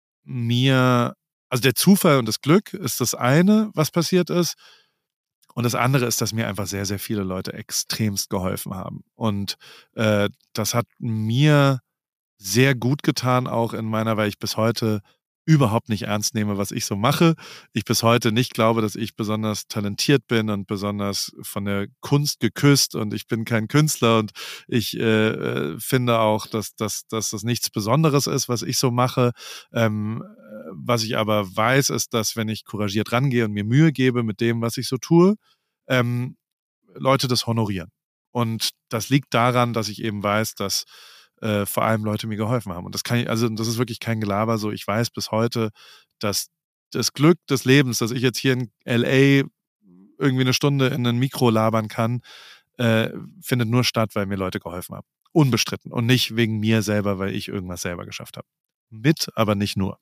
der Zufall und das Glück ist das eine, was passiert ist. Und das andere ist, dass mir einfach sehr, sehr viele Leute extremst geholfen haben. Und das hat mir sehr gut getan, auch weil ich bis heute überhaupt nicht ernst nehme, was ich so mache. Ich bis heute nicht glaube, dass ich besonders talentiert bin und besonders von der Kunst geküsst und ich bin kein Künstler und ich finde auch, dass das nichts Besonderes ist, was ich so mache. Was ich aber weiß, ist, dass wenn ich couragiert rangehe und mir Mühe gebe mit dem, was ich so tue, Leute das honorieren. Und das liegt daran, dass ich eben weiß, dass vor allem Leute mir geholfen haben. Und das ist wirklich kein Gelaber. So, ich weiß bis heute, dass das Glück des Lebens, dass ich jetzt hier in LA irgendwie eine Stunde in ein Mikro labern kann, findet nur statt, weil mir Leute geholfen haben. Unbestritten. Und nicht wegen mir selber, weil ich irgendwas selber geschafft habe. Aber nicht nur.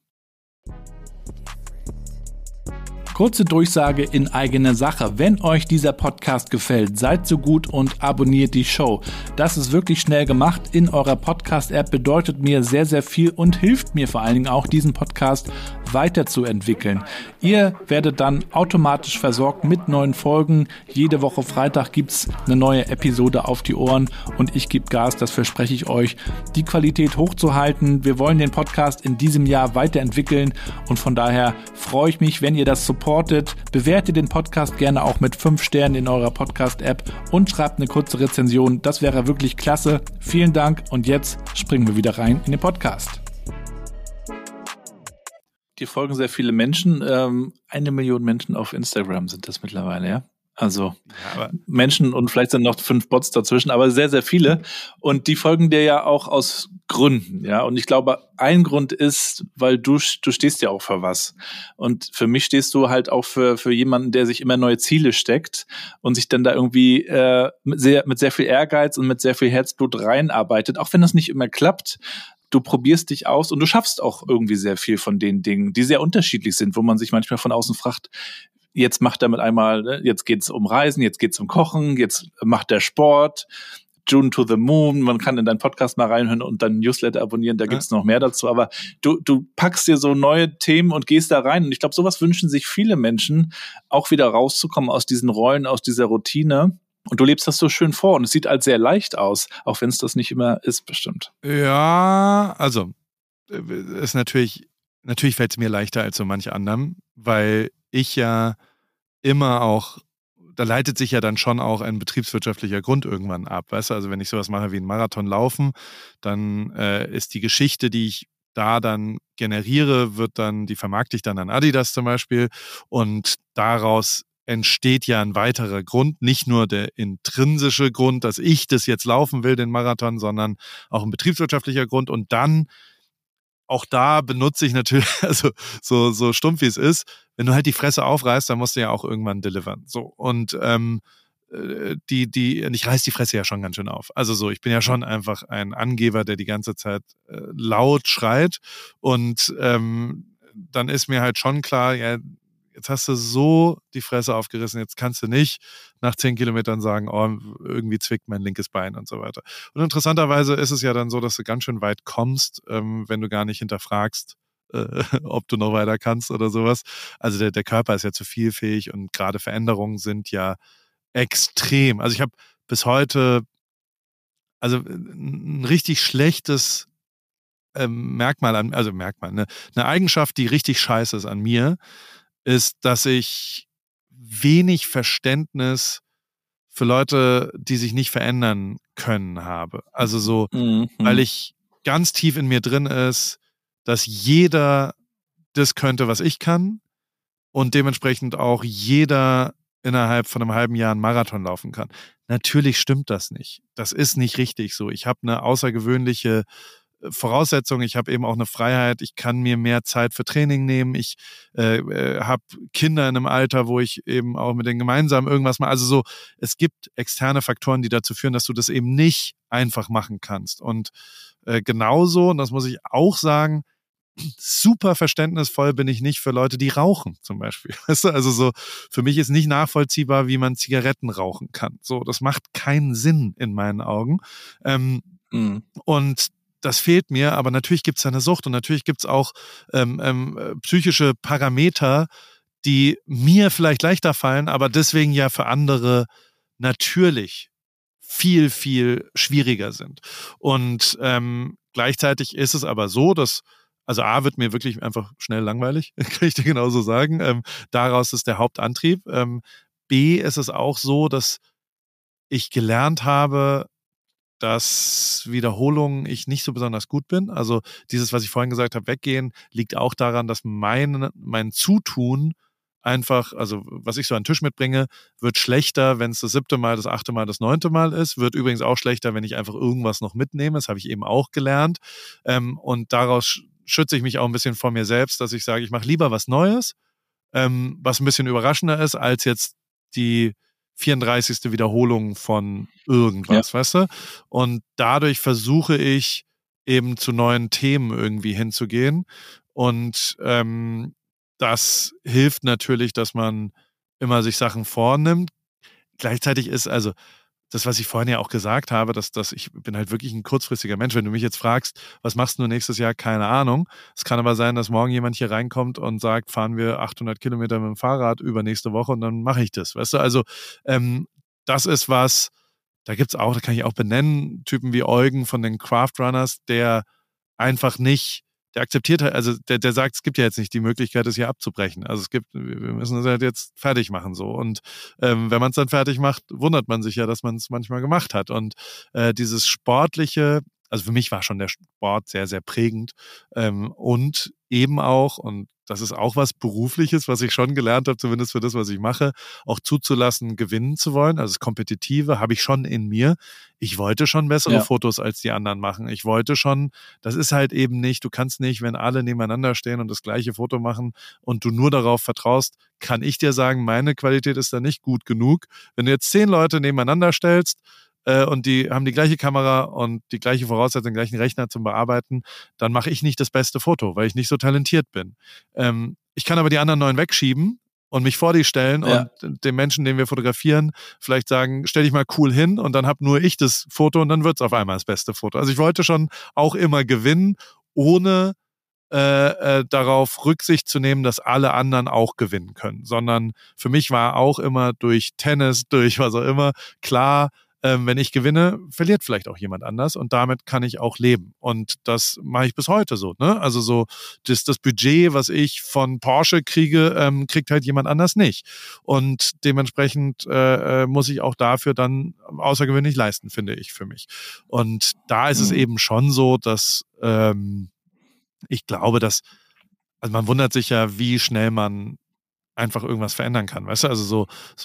Kurze Durchsage in eigener Sache. Wenn euch dieser Podcast gefällt, seid so gut und abonniert die Show. Das ist wirklich schnell gemacht. In eurer Podcast-App bedeutet mir sehr, sehr viel und hilft mir vor allen Dingen auch, diesen Podcast weiterzuentwickeln. Ihr werdet dann automatisch versorgt mit neuen Folgen. Jede Woche Freitag gibt's eine neue Episode auf die Ohren und ich gebe Gas, das verspreche ich euch, die Qualität hochzuhalten. Wir wollen den Podcast in diesem Jahr weiterentwickeln und von daher freue ich mich, wenn ihr das supportet. Bewertet den Podcast gerne auch mit 5 Sternen in eurer Podcast-App und schreibt eine kurze Rezension. Das wäre wirklich klasse. Vielen Dank und jetzt springen wir wieder rein in den Podcast. Dir folgen sehr viele Menschen. 1 Million Menschen auf Instagram sind das mittlerweile, ja? Also Menschen und vielleicht sind noch 5 Bots dazwischen, aber sehr, sehr viele. Und die folgen dir ja auch aus Gründen, ja. Und ich glaube, ein Grund ist, weil du stehst ja auch für was. Und für mich stehst du halt auch für jemanden, der sich immer neue Ziele steckt und sich dann da irgendwie mit sehr viel Ehrgeiz und mit sehr viel Herzblut reinarbeitet, auch wenn das nicht immer klappt. Du probierst dich aus und du schaffst auch irgendwie sehr viel von den Dingen, die sehr unterschiedlich sind, wo man sich manchmal von außen fragt, jetzt macht er mit einmal, ne, jetzt geht's um Reisen, jetzt geht's um Kochen, jetzt macht er Sport, June to the Moon, man kann in deinen Podcast mal reinhören und dann Newsletter abonnieren, da gibt's noch mehr dazu, aber du packst dir so neue Themen und gehst da rein und ich glaube, sowas wünschen sich viele Menschen, auch wieder rauszukommen aus diesen Rollen, aus dieser Routine. Und du lebst das so schön vor und es sieht halt sehr leicht aus, auch wenn es das nicht immer ist, bestimmt. Ja, also ist natürlich fällt es mir leichter als so manch anderem, weil ich ja immer auch, da leitet sich ja dann schon auch ein betriebswirtschaftlicher Grund irgendwann ab. Weißt du, also wenn ich sowas mache wie einen Marathon laufen, dann ist die Geschichte, die ich da dann generiere, die vermarkte ich dann an Adidas zum Beispiel, und daraus entsteht ja ein weiterer Grund, nicht nur der intrinsische Grund, dass ich das jetzt laufen will, den Marathon, sondern auch ein betriebswirtschaftlicher Grund, und dann auch da benutze ich natürlich, also so stumpf wie es ist, wenn du halt die Fresse aufreißt, dann musst du ja auch irgendwann delivern. So, und ich reiß die Fresse ja schon ganz schön auf. Also so, ich bin ja schon einfach ein Angeber, der die ganze Zeit laut schreit, und dann ist mir halt schon klar, ja, jetzt hast du so die Fresse aufgerissen, jetzt kannst du nicht nach 10 Kilometern sagen, oh, irgendwie zwickt mein linkes Bein und so weiter. Und interessanterweise ist es ja dann so, dass du ganz schön weit kommst, wenn du gar nicht hinterfragst, ob du noch weiter kannst oder sowas. Also der Körper ist ja zu vielfähig, und gerade Veränderungen sind ja extrem. Also ich habe bis heute ein richtig schlechtes Merkmal, eine Eigenschaft, die richtig scheiße ist an mir, ist, dass ich wenig Verständnis für Leute, die sich nicht verändern können, habe. Also so, weil ich ganz tief in mir drin ist, dass jeder das könnte, was ich kann, und dementsprechend auch jeder innerhalb von einem halben Jahr einen Marathon laufen kann. Natürlich stimmt das nicht. Das ist nicht richtig so. Ich habe eine außergewöhnliche Voraussetzung, ich habe eben auch eine Freiheit, ich kann mir mehr Zeit für Training nehmen, ich habe Kinder in einem Alter, wo ich eben auch mit denen gemeinsam irgendwas mache. Also so, es gibt externe Faktoren, die dazu führen, dass du das eben nicht einfach machen kannst. Und genauso, und das muss ich auch sagen, super verständnisvoll bin ich nicht für Leute, die rauchen zum Beispiel. Weißt du? Also so, für mich ist nicht nachvollziehbar, wie man Zigaretten rauchen kann. So, das macht keinen Sinn in meinen Augen. Und das fehlt mir, aber natürlich gibt es eine Sucht, und natürlich gibt es auch psychische Parameter, die mir vielleicht leichter fallen, aber deswegen ja für andere natürlich viel, viel schwieriger sind. Und gleichzeitig ist es aber so, dass, also A, wird mir wirklich einfach schnell langweilig, kann ich dir genauso sagen. Daraus ist der Hauptantrieb. B, ist es auch so, dass ich gelernt habe, dass Wiederholungen ich nicht so besonders gut bin. Also dieses, was ich vorhin gesagt habe, weggehen, liegt auch daran, dass mein Zutun einfach, also was ich so an den Tisch mitbringe, wird schlechter, wenn es das 7. Mal, das 8. Mal, das 9. Mal ist. Wird übrigens auch schlechter, wenn ich einfach irgendwas noch mitnehme. Das habe ich eben auch gelernt. Und daraus schütze ich mich auch ein bisschen vor mir selbst, dass ich sage, ich mache lieber was Neues, was ein bisschen überraschender ist, als jetzt die 34. Wiederholung von irgendwas, weißt du? Und dadurch versuche ich eben zu neuen Themen irgendwie hinzugehen. Und das hilft natürlich, dass man immer sich Sachen vornimmt. Gleichzeitig ist also das, was ich vorhin ja auch gesagt habe, dass ich bin halt wirklich ein kurzfristiger Mensch. Wenn du mich jetzt fragst, was machst du nächstes Jahr? Keine Ahnung. Es kann aber sein, dass morgen jemand hier reinkommt und sagt, fahren wir 800 Kilometer mit dem Fahrrad übernächste Woche, und dann mache ich das. Weißt du, also das ist was, da kann ich auch benennen, Typen wie Eugen von den Craft Runners, der einfach nicht, der akzeptiert halt, also der sagt, es gibt ja jetzt nicht die Möglichkeit, das hier abzubrechen. Also wir müssen das halt jetzt fertig machen so. Und wenn man es dann fertig macht, wundert man sich ja, dass man es manchmal gemacht hat. Und dieses Sportliche, also für mich war schon der Sport sehr, sehr prägend. Und eben auch, und das ist auch was Berufliches, was ich schon gelernt habe, zumindest für das, was ich mache, auch zuzulassen, gewinnen zu wollen. Also das Kompetitive habe ich schon in mir. Ich wollte schon bessere Fotos als die anderen machen. Ich wollte schon, das ist halt eben nicht, du kannst nicht, wenn alle nebeneinander stehen und das gleiche Foto machen und du nur darauf vertraust, kann ich dir sagen, meine Qualität ist da nicht gut genug. Wenn du jetzt 10 Leute nebeneinander stellst, und die haben die gleiche Kamera und die gleiche Voraussetzung, den gleichen Rechner zum Bearbeiten, dann mache ich nicht das beste Foto, weil ich nicht so talentiert bin. Ich kann aber die anderen 9 wegschieben und mich vor die stellen und dem Menschen, den wir fotografieren, vielleicht sagen, stell dich mal cool hin, und dann hab nur ich das Foto, und dann wird's auf einmal das beste Foto. Also ich wollte schon auch immer gewinnen, ohne darauf Rücksicht zu nehmen, dass alle anderen auch gewinnen können, sondern für mich war auch immer durch Tennis, durch was auch immer, klar, Wenn ich gewinne, verliert vielleicht auch jemand anders und damit kann ich auch leben. Und das mache ich bis heute so. Ne? Also so das Budget, was ich von Porsche kriege, kriegt halt jemand anders nicht. Und dementsprechend muss ich auch dafür dann außergewöhnlich leisten, finde ich für mich. Und da ist es eben schon so, dass ich glaube, dass also man wundert sich ja, wie schnell man einfach irgendwas verändern kann, weißt du? Also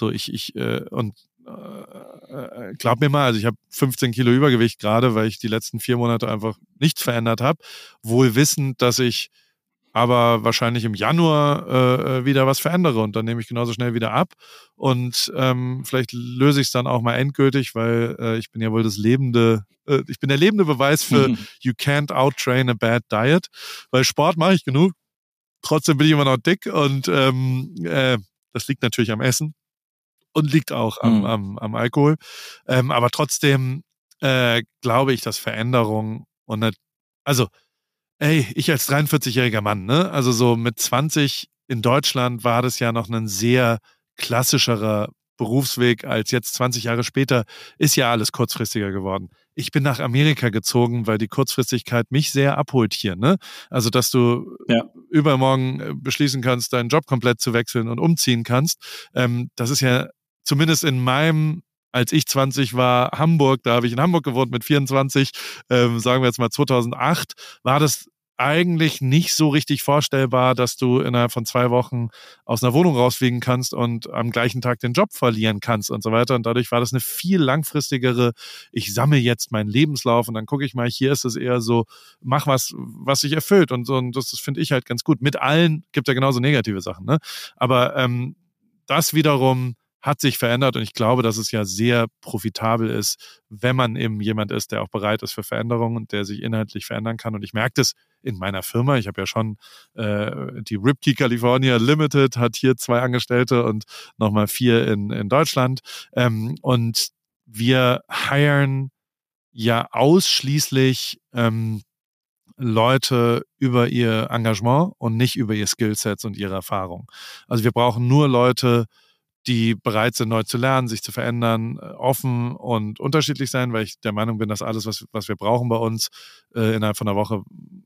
glaub mir mal, also ich habe 15 Kilo Übergewicht gerade, weil ich die letzten 4 Monate einfach nichts verändert habe, wohl wissend, dass ich aber wahrscheinlich im Januar wieder was verändere und dann nehme ich genauso schnell wieder ab und vielleicht löse ich es dann auch mal endgültig, weil ich bin ja wohl ich bin der lebende Beweis für you can't outtrain a bad diet, weil Sport mache ich genug, trotzdem bin ich immer noch dick und das liegt natürlich am Essen und liegt auch am Alkohol, aber trotzdem glaube ich, dass Veränderung ich als 43-jähriger Mann, ne? Also so mit 20 in Deutschland war das ja noch ein sehr klassischerer Berufsweg als jetzt 20 Jahre später, ist ja alles kurzfristiger geworden. Ich bin nach Amerika gezogen, weil die Kurzfristigkeit mich sehr abholt hier, ne? Also, dass du übermorgen beschließen kannst, deinen Job komplett zu wechseln und umziehen kannst. Das ist ja zumindest in meinem, als ich 20 war, Hamburg, da habe ich in Hamburg gewohnt mit 24, sagen wir jetzt mal 2008, war das eigentlich nicht so richtig vorstellbar, dass du innerhalb von 2 Wochen aus einer Wohnung rausfliegen kannst und am gleichen Tag den Job verlieren kannst und so weiter. Und dadurch war das eine viel langfristigere, ich sammle jetzt meinen Lebenslauf und dann gucke ich mal, hier ist es eher so, mach was sich erfüllt und so. Und das finde ich halt ganz gut. Mit allen gibt ja genauso negative Sachen, ne? Aber das wiederum hat sich verändert und ich glaube, dass es ja sehr profitabel ist, wenn man eben jemand ist, der auch bereit ist für Veränderungen und der sich inhaltlich verändern kann. Und ich merke das in meiner Firma. Ich habe ja schon die Ripkey California Limited hat hier 2 Angestellte und nochmal 4 in Deutschland. Und wir hiren ja ausschließlich Leute über ihr Engagement und nicht über ihr Skillsets und ihre Erfahrung. Also wir brauchen nur Leute, die bereit sind, neu zu lernen, sich zu verändern, offen und unterschiedlich sein, weil ich der Meinung bin, dass alles, was wir brauchen bei uns, innerhalb von einer Woche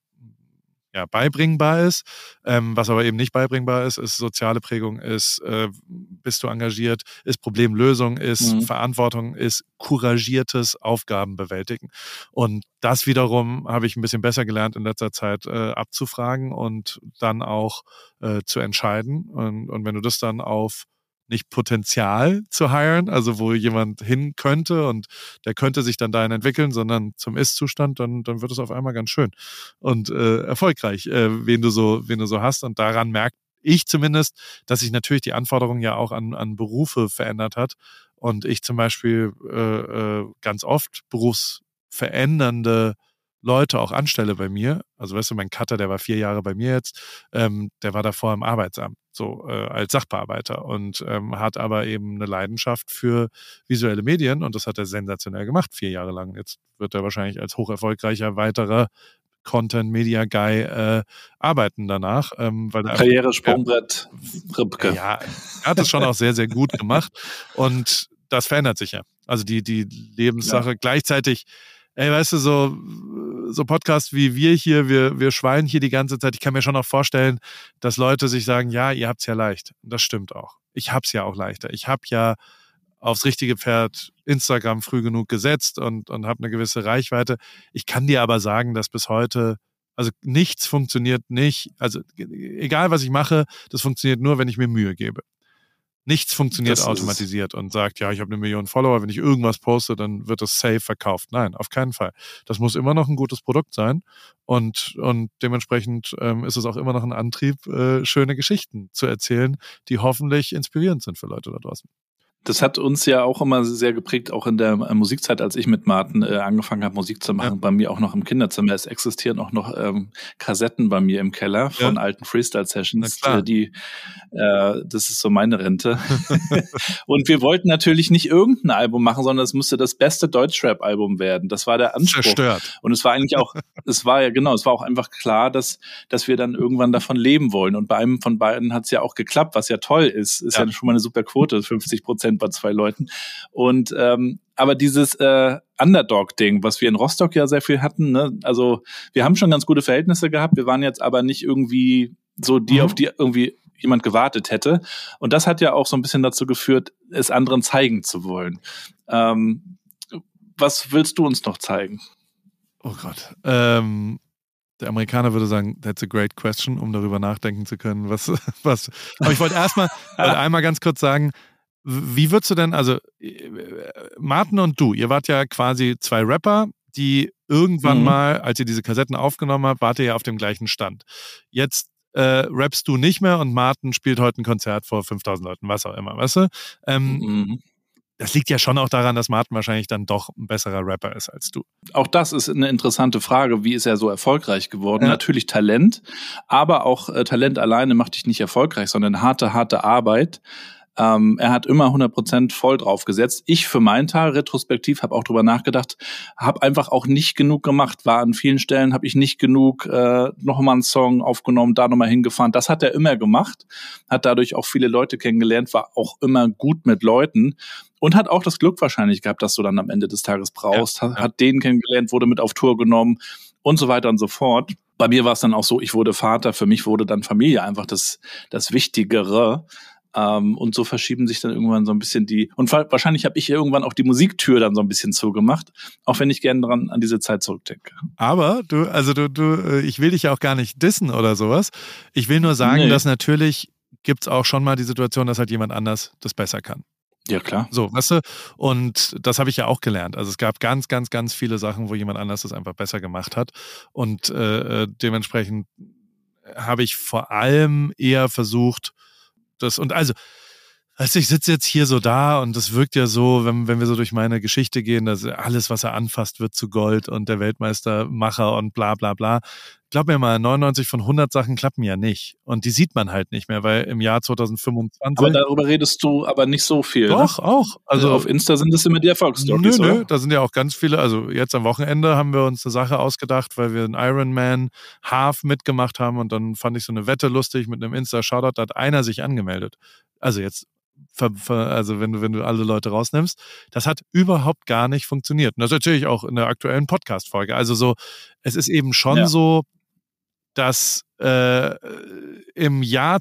beibringbar ist. Was aber eben nicht beibringbar ist soziale Prägung, bist du engagiert, ist Problemlösung, ist Verantwortung, ist couragiertes Aufgabenbewältigen. Und das wiederum habe ich ein bisschen besser gelernt in letzter Zeit abzufragen und dann auch zu entscheiden. Und wenn du das dann auf nicht Potenzial zu hiren, also wo jemand hin könnte und der könnte sich dann dahin entwickeln, sondern zum Ist-Zustand, dann wird es auf einmal ganz schön und erfolgreich, wen du so hast. Und daran merke ich zumindest, dass sich natürlich die Anforderung ja auch an Berufe verändert hat und ich zum Beispiel ganz oft berufsverändernde Leute auch anstelle bei mir. Also weißt du, mein Cutter, der war 4 Jahre bei mir jetzt, der war davor im Arbeitsamt, so als Sachbearbeiter und hat aber eben eine Leidenschaft für visuelle Medien und das hat er sensationell gemacht, 4 Jahre lang. Jetzt wird er wahrscheinlich als hocherfolgreicher weiterer Content-Media-Guy arbeiten danach. Weil Karrieresprungbrett Ripke. Ja, er hat es schon auch sehr, sehr gut gemacht und das verändert sich ja. Also die Lebenssache gleichzeitig. Ey, weißt du, so Podcasts wie wir hier, wir schweinen hier die ganze Zeit. Ich kann mir schon auch vorstellen, dass Leute sich sagen, ja, ihr habt's ja leicht. Und das stimmt auch. Ich hab's ja auch leichter. Ich habe ja aufs richtige Pferd Instagram früh genug gesetzt und habe eine gewisse Reichweite. Ich kann dir aber sagen, dass bis heute, also nichts funktioniert nicht. Also egal, was ich mache, das funktioniert nur, wenn ich mir Mühe gebe. Nichts funktioniert automatisiert und sagt, ja, ich habe 1 Million Follower, wenn ich irgendwas poste, dann wird das safe verkauft. Nein, auf keinen Fall. Das muss immer noch ein gutes Produkt sein und dementsprechend ist es auch immer noch ein Antrieb, schöne Geschichten zu erzählen, die hoffentlich inspirierend sind für Leute da draußen. Das hat uns ja auch immer sehr geprägt, auch in der Musikzeit, als ich mit Martin angefangen habe, Musik zu machen, bei mir auch noch im Kinderzimmer. Es existieren auch noch Kassetten bei mir im Keller von alten Freestyle-Sessions. Das ist so meine Rente. Und wir wollten natürlich nicht irgendein Album machen, sondern es musste das beste Deutschrap-Album werden. Das war der Anspruch. Zerstört. Und es war eigentlich auch, es war auch einfach klar, dass wir dann irgendwann davon leben wollen. Und bei einem von beiden hat es ja auch geklappt, was ja toll ist. Ist ja schon mal eine super Quote, 50% bei 2 Leuten. Und Aber dieses Underdog-Ding, was wir in Rostock ja sehr viel hatten, ne? Also wir haben schon ganz gute Verhältnisse gehabt, wir waren jetzt aber nicht irgendwie so die, auf die irgendwie jemand gewartet hätte. Und das hat ja auch so ein bisschen dazu geführt, es anderen zeigen zu wollen. Was willst du uns noch zeigen? Oh Gott. Der Amerikaner würde sagen, that's a great question, um darüber nachdenken zu können, was. Aber ich wollte einmal ganz kurz sagen, wie würdest du denn, also Martin und du, ihr wart ja quasi zwei Rapper, die irgendwann mal, als ihr diese Kassetten aufgenommen habt, wart ihr ja auf dem gleichen Stand. Jetzt rappst du nicht mehr und Martin spielt heute ein Konzert vor 5000 Leuten, was auch immer, weißt du? Das liegt ja schon auch daran, dass Martin wahrscheinlich dann doch ein besserer Rapper ist als du. Auch das ist eine interessante Frage. Wie ist er so erfolgreich geworden? Ja. Natürlich Talent, aber auch Talent alleine macht dich nicht erfolgreich, sondern harte Arbeit. Er hat immer 100% voll drauf gesetzt. Ich für meinen Teil, retrospektiv, habe auch drüber nachgedacht, habe einfach auch nicht genug gemacht. War an vielen Stellen, habe ich nicht genug nochmal einen Song aufgenommen, da nochmal hingefahren. Das hat er immer gemacht, hat dadurch auch viele Leute kennengelernt, war auch immer gut mit Leuten und hat auch das Glück wahrscheinlich gehabt, dass du dann am Ende des Tages brauchst. Ja. Hat den kennengelernt, wurde mit auf Tour genommen und so weiter und so fort. Bei mir war es dann auch so, ich wurde Vater, für mich wurde dann Familie einfach das Wichtigere. Und so verschieben sich dann irgendwann so ein bisschen und wahrscheinlich habe ich irgendwann auch die Musiktür dann so ein bisschen zugemacht, auch wenn ich gerne an diese Zeit zurückdenke. Aber ich will dich ja auch gar nicht dissen oder sowas. Ich will nur sagen, dass natürlich gibt's auch schon mal die Situation, dass halt jemand anders das besser kann. Ja, klar. So, weißt du? Und das habe ich ja auch gelernt. Also es gab ganz, ganz, ganz viele Sachen, wo jemand anders das einfach besser gemacht hat. Und dementsprechend habe ich vor allem eher versucht, ich sitze jetzt hier so da und das wirkt ja so, wenn wir so durch meine Geschichte gehen, dass alles, was er anfasst, wird zu Gold und der Weltmeistermacher und bla bla bla. Glaub mir mal, 99 von 100 Sachen klappen ja nicht. Und die sieht man halt nicht mehr, weil im Jahr 2025... Aber darüber redest du aber nicht so viel. Doch, ne? Auch. Also auf Insta sind das immer die Erfolgsstories, oder? Nö, da sind ja auch ganz viele. Also jetzt am Wochenende haben wir uns eine Sache ausgedacht, weil wir einen Ironman Half mitgemacht haben und dann fand ich so eine Wette lustig mit einem Insta-Shoutout, da hat einer sich angemeldet. Also jetzt... Also wenn du alle Leute rausnimmst, das hat überhaupt gar nicht funktioniert. Und das erzähle ich auch in der aktuellen Podcast-Folge. Also so, es ist eben schon so, dass im Jahr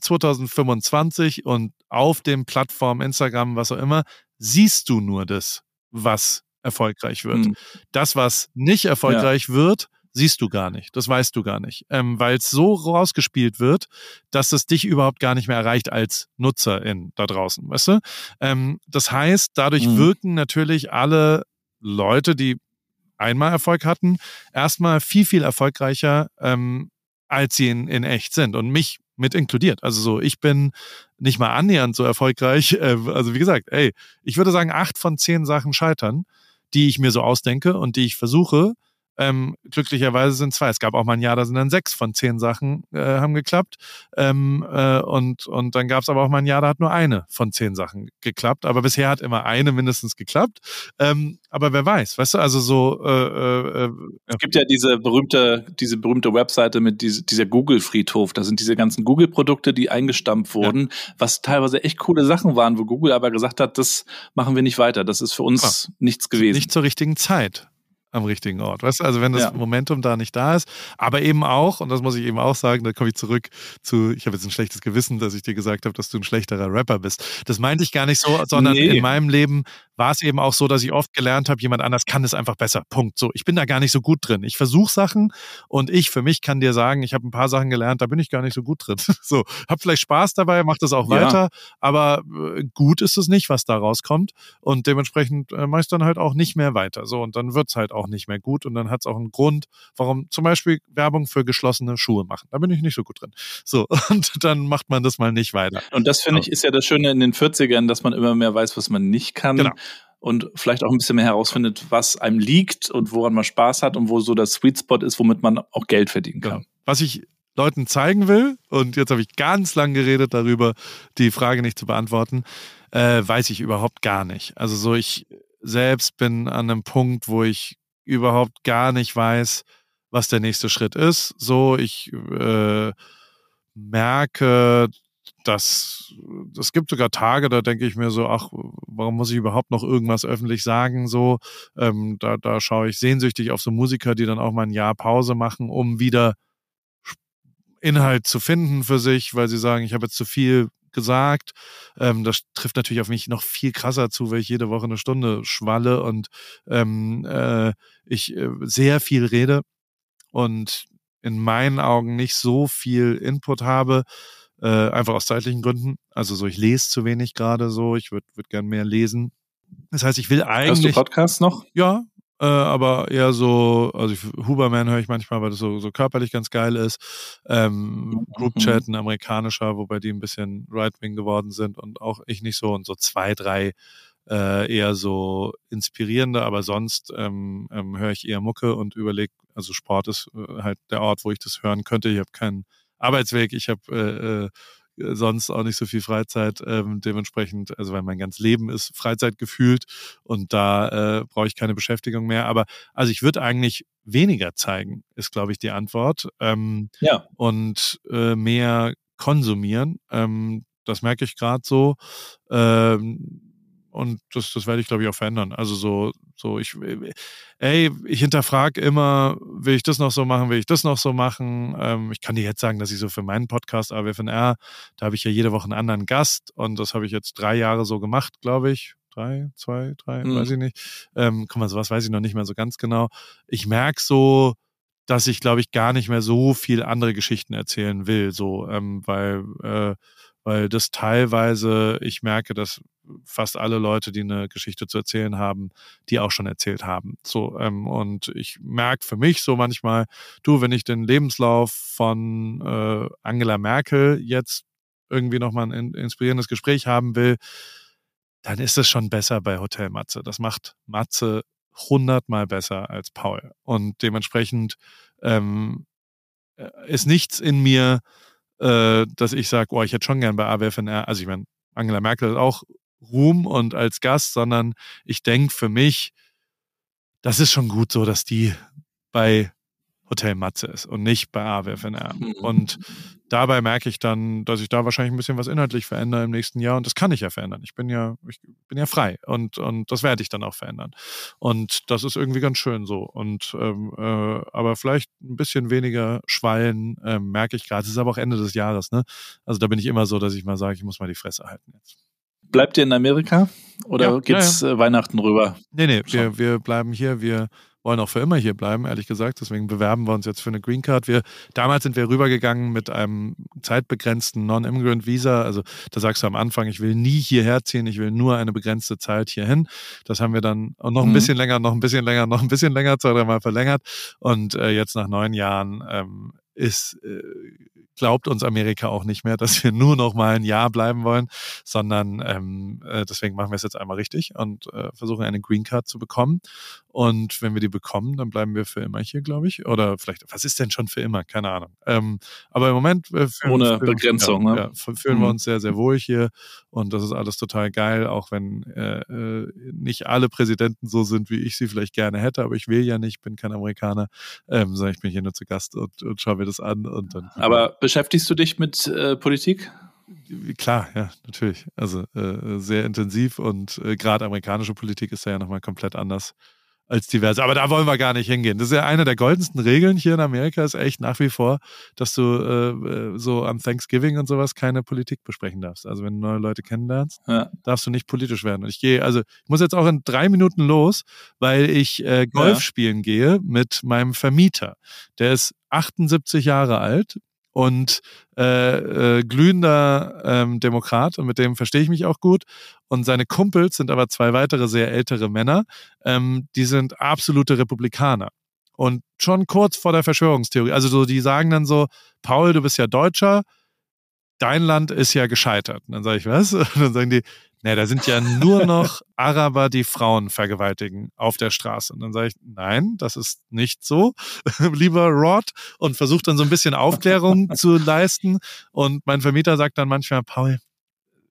2025 und auf den Plattformen Instagram, was auch immer, siehst du nur das, was erfolgreich wird. Das, was nicht erfolgreich wird, siehst du gar nicht. Das weißt du gar nicht. Weil es so rausgespielt wird, dass es dich überhaupt gar nicht mehr erreicht als Nutzerin da draußen, weißt du? Das heißt, dadurch wirken natürlich alle Leute, die einmal Erfolg hatten, erstmal viel, viel erfolgreicher, als sie in echt sind. Und mich mit inkludiert. Also so, ich bin nicht mal annähernd so erfolgreich. Also wie gesagt, ich würde sagen, 8 von 10 Sachen scheitern, die ich mir so ausdenke und die ich versuche. Glücklicherweise sind 2. Es gab auch mal ein Jahr, da sind dann 6 von 10 Sachen haben geklappt. Und dann gab es aber auch mal ein Jahr, da hat nur 1 von 10 Sachen geklappt. Aber bisher hat immer eine mindestens geklappt. Aber wer weiß, weißt du, also so... Es gibt ja diese berühmte Webseite mit dieser Google-Friedhof. Da sind diese ganzen Google-Produkte, die eingestampft wurden, was teilweise echt coole Sachen waren, wo Google aber gesagt hat, das machen wir nicht weiter. Das ist für uns nichts gewesen. Nicht zur richtigen Zeit. Am richtigen Ort. Weißt du, also wenn das Momentum da nicht da ist, aber eben auch, und das muss ich eben auch sagen, da komme ich zurück zu, ich habe jetzt ein schlechtes Gewissen, dass ich dir gesagt habe, dass du ein schlechterer Rapper bist. Das meinte ich gar nicht so, sondern in meinem Leben war es eben auch so, dass ich oft gelernt habe, jemand anders kann es einfach besser. Punkt. So, ich bin da gar nicht so gut drin. Ich versuche Sachen und ich für mich kann dir sagen, ich habe ein paar Sachen gelernt, da bin ich gar nicht so gut drin. So, hab vielleicht Spaß dabei, mach das auch weiter, aber gut ist es nicht, was da rauskommt und dementsprechend mache ich dann halt auch nicht mehr weiter. So, und dann wird's halt auch nicht mehr gut und dann hat es auch einen Grund, warum zum Beispiel Werbung für geschlossene Schuhe machen. Da bin ich nicht so gut drin. So, und dann macht man das mal nicht weiter. Und das finde ich ist ja das Schöne in den 40ern, dass man immer mehr weiß, was man nicht kann. Genau. Und vielleicht auch ein bisschen mehr herausfindet, was einem liegt und woran man Spaß hat und wo so das Sweet Spot ist, womit man auch Geld verdienen kann. Genau. Was ich Leuten zeigen will, und jetzt habe ich ganz lang geredet darüber, die Frage nicht zu beantworten, weiß ich überhaupt gar nicht. Also so, ich selbst bin an einem Punkt, wo ich überhaupt gar nicht weiß, was der nächste Schritt ist. So, ich merke, es gibt sogar Tage, da denke ich mir so, ach, warum muss ich überhaupt noch irgendwas öffentlich sagen? So, da schaue ich sehnsüchtig auf so Musiker, die dann auch mal ein Jahr Pause machen, um wieder Inhalt zu finden für sich, weil sie sagen, ich habe jetzt zu viel gesagt. Das trifft natürlich auf mich noch viel krasser zu, weil ich jede Woche eine Stunde schwalle und ich sehr viel rede und in meinen Augen nicht so viel Input habe, einfach aus zeitlichen Gründen. Also so, ich lese zu wenig gerade so, ich würde gern mehr lesen. Das heißt, ich will eigentlich... Hörst du Podcasts noch? Ja, aber eher so, also Huberman höre ich manchmal, weil das so körperlich ganz geil ist. Groupchat, ein amerikanischer, wobei die ein bisschen right-wing geworden sind und auch ich nicht so, und so 2, 3 eher so inspirierende, aber sonst höre ich eher Mucke und überlege, also Sport ist halt der Ort, wo ich das hören könnte. Ich habe keinen Arbeitsweg, ich habe sonst auch nicht so viel Freizeit, dementsprechend, also weil mein ganzes Leben ist Freizeit gefühlt und da brauche ich keine Beschäftigung mehr. Aber also ich würde eigentlich weniger zeigen, ist glaube ich die Antwort. Und mehr konsumieren. Das merke ich gerade so. Und das werde ich, glaube ich, auch verändern. Also ich hinterfrage immer, will ich das noch so machen, will ich das noch so machen? Ich kann dir jetzt sagen, dass ich so für meinen Podcast AWFNR, da habe ich ja jede Woche einen anderen Gast und das habe ich jetzt 3 Jahre so gemacht, glaube ich. 3, 2, 3, weiß ich nicht. Guck mal, sowas weiß ich noch nicht mehr so ganz genau. Ich merke so, dass ich, glaube ich, gar nicht mehr so viel andere Geschichten erzählen will, so, weil das teilweise, ich merke, dass fast alle Leute, die eine Geschichte zu erzählen haben, die auch schon erzählt haben. So, und ich merke für mich so manchmal, wenn ich den Lebenslauf von Angela Merkel jetzt irgendwie nochmal ein inspirierendes Gespräch haben will, dann ist es schon besser bei Hotel Matze. Das macht Matze 100-mal besser als Paul. Und dementsprechend ist nichts in mir, dass ich sage, ich hätte schon gern bei AWFNR, also ich meine, Angela Merkel hat auch Ruhm und als Gast, sondern ich denke für mich, das ist schon gut so, dass die bei Hotel Matze ist und nicht bei AWFNR. Und dabei merke ich dann, dass ich da wahrscheinlich ein bisschen was inhaltlich verändere im nächsten Jahr und das kann ich ja verändern. Ich bin ja frei und das werde ich dann auch verändern. Und das ist irgendwie ganz schön so. Und aber vielleicht ein bisschen weniger Schwallen merke ich gerade. Es ist aber auch Ende des Jahres, ne? Also da bin ich immer so, dass ich mal sage, ich muss mal die Fresse halten jetzt. Bleibt ihr in Amerika oder geht's Weihnachten rüber? Nee, wir bleiben hier. Wir wollen auch für immer hier bleiben, ehrlich gesagt. Deswegen bewerben wir uns jetzt für eine Green Card. Damals sind wir rübergegangen mit einem zeitbegrenzten Non-Immigrant Visa. Also da sagst du am Anfang, ich will nie hierher ziehen, ich will nur eine begrenzte Zeit hierhin. Das haben wir dann noch ein bisschen länger, 2-3 Mal verlängert. Und jetzt nach 9 Jahren glaubt uns Amerika auch nicht mehr, dass wir nur noch mal ein Jahr bleiben wollen, sondern deswegen machen wir es jetzt einmal richtig und versuchen eine Green Card zu bekommen. Und wenn wir die bekommen, dann bleiben wir für immer hier, glaube ich. Oder vielleicht, was ist denn schon für immer? Keine Ahnung. Aber im Moment ohne Begrenzung, fühlen wir uns sehr, sehr wohl hier und das ist alles total geil, auch wenn nicht alle Präsidenten so sind, wie ich sie vielleicht gerne hätte, aber ich will ja nicht, bin kein Amerikaner, sondern ich bin hier nur zu Gast und schaue mir das an. Und dann. Aber beschäftigst du dich mit Politik? Klar, ja, natürlich. Also sehr intensiv und gerade amerikanische Politik ist ja nochmal komplett anders als diverse. Aber da wollen wir gar nicht hingehen. Das ist ja eine der goldensten Regeln hier in Amerika, ist echt nach wie vor, dass du so am Thanksgiving und sowas keine Politik besprechen darfst. Also wenn du neue Leute kennenlernst, darfst du nicht politisch werden. Und ich muss jetzt auch in 3 Minuten los, weil ich Golf spielen gehe mit meinem Vermieter. Der ist 78 Jahre alt und glühender Demokrat und mit dem verstehe ich mich auch gut. Und seine Kumpels sind aber 2 weitere sehr ältere Männer, die sind absolute Republikaner. Und schon kurz vor der Verschwörungstheorie, also so, die sagen dann so, Paul, du bist ja Deutscher, dein Land ist ja gescheitert. Und dann sage ich, was? Und dann sagen die, da sind ja nur noch Araber, die Frauen vergewaltigen auf der Straße. Und dann sage ich, nein, das ist nicht so, lieber Rod. Und versuche dann so ein bisschen Aufklärung zu leisten. Und mein Vermieter sagt dann manchmal, Paul,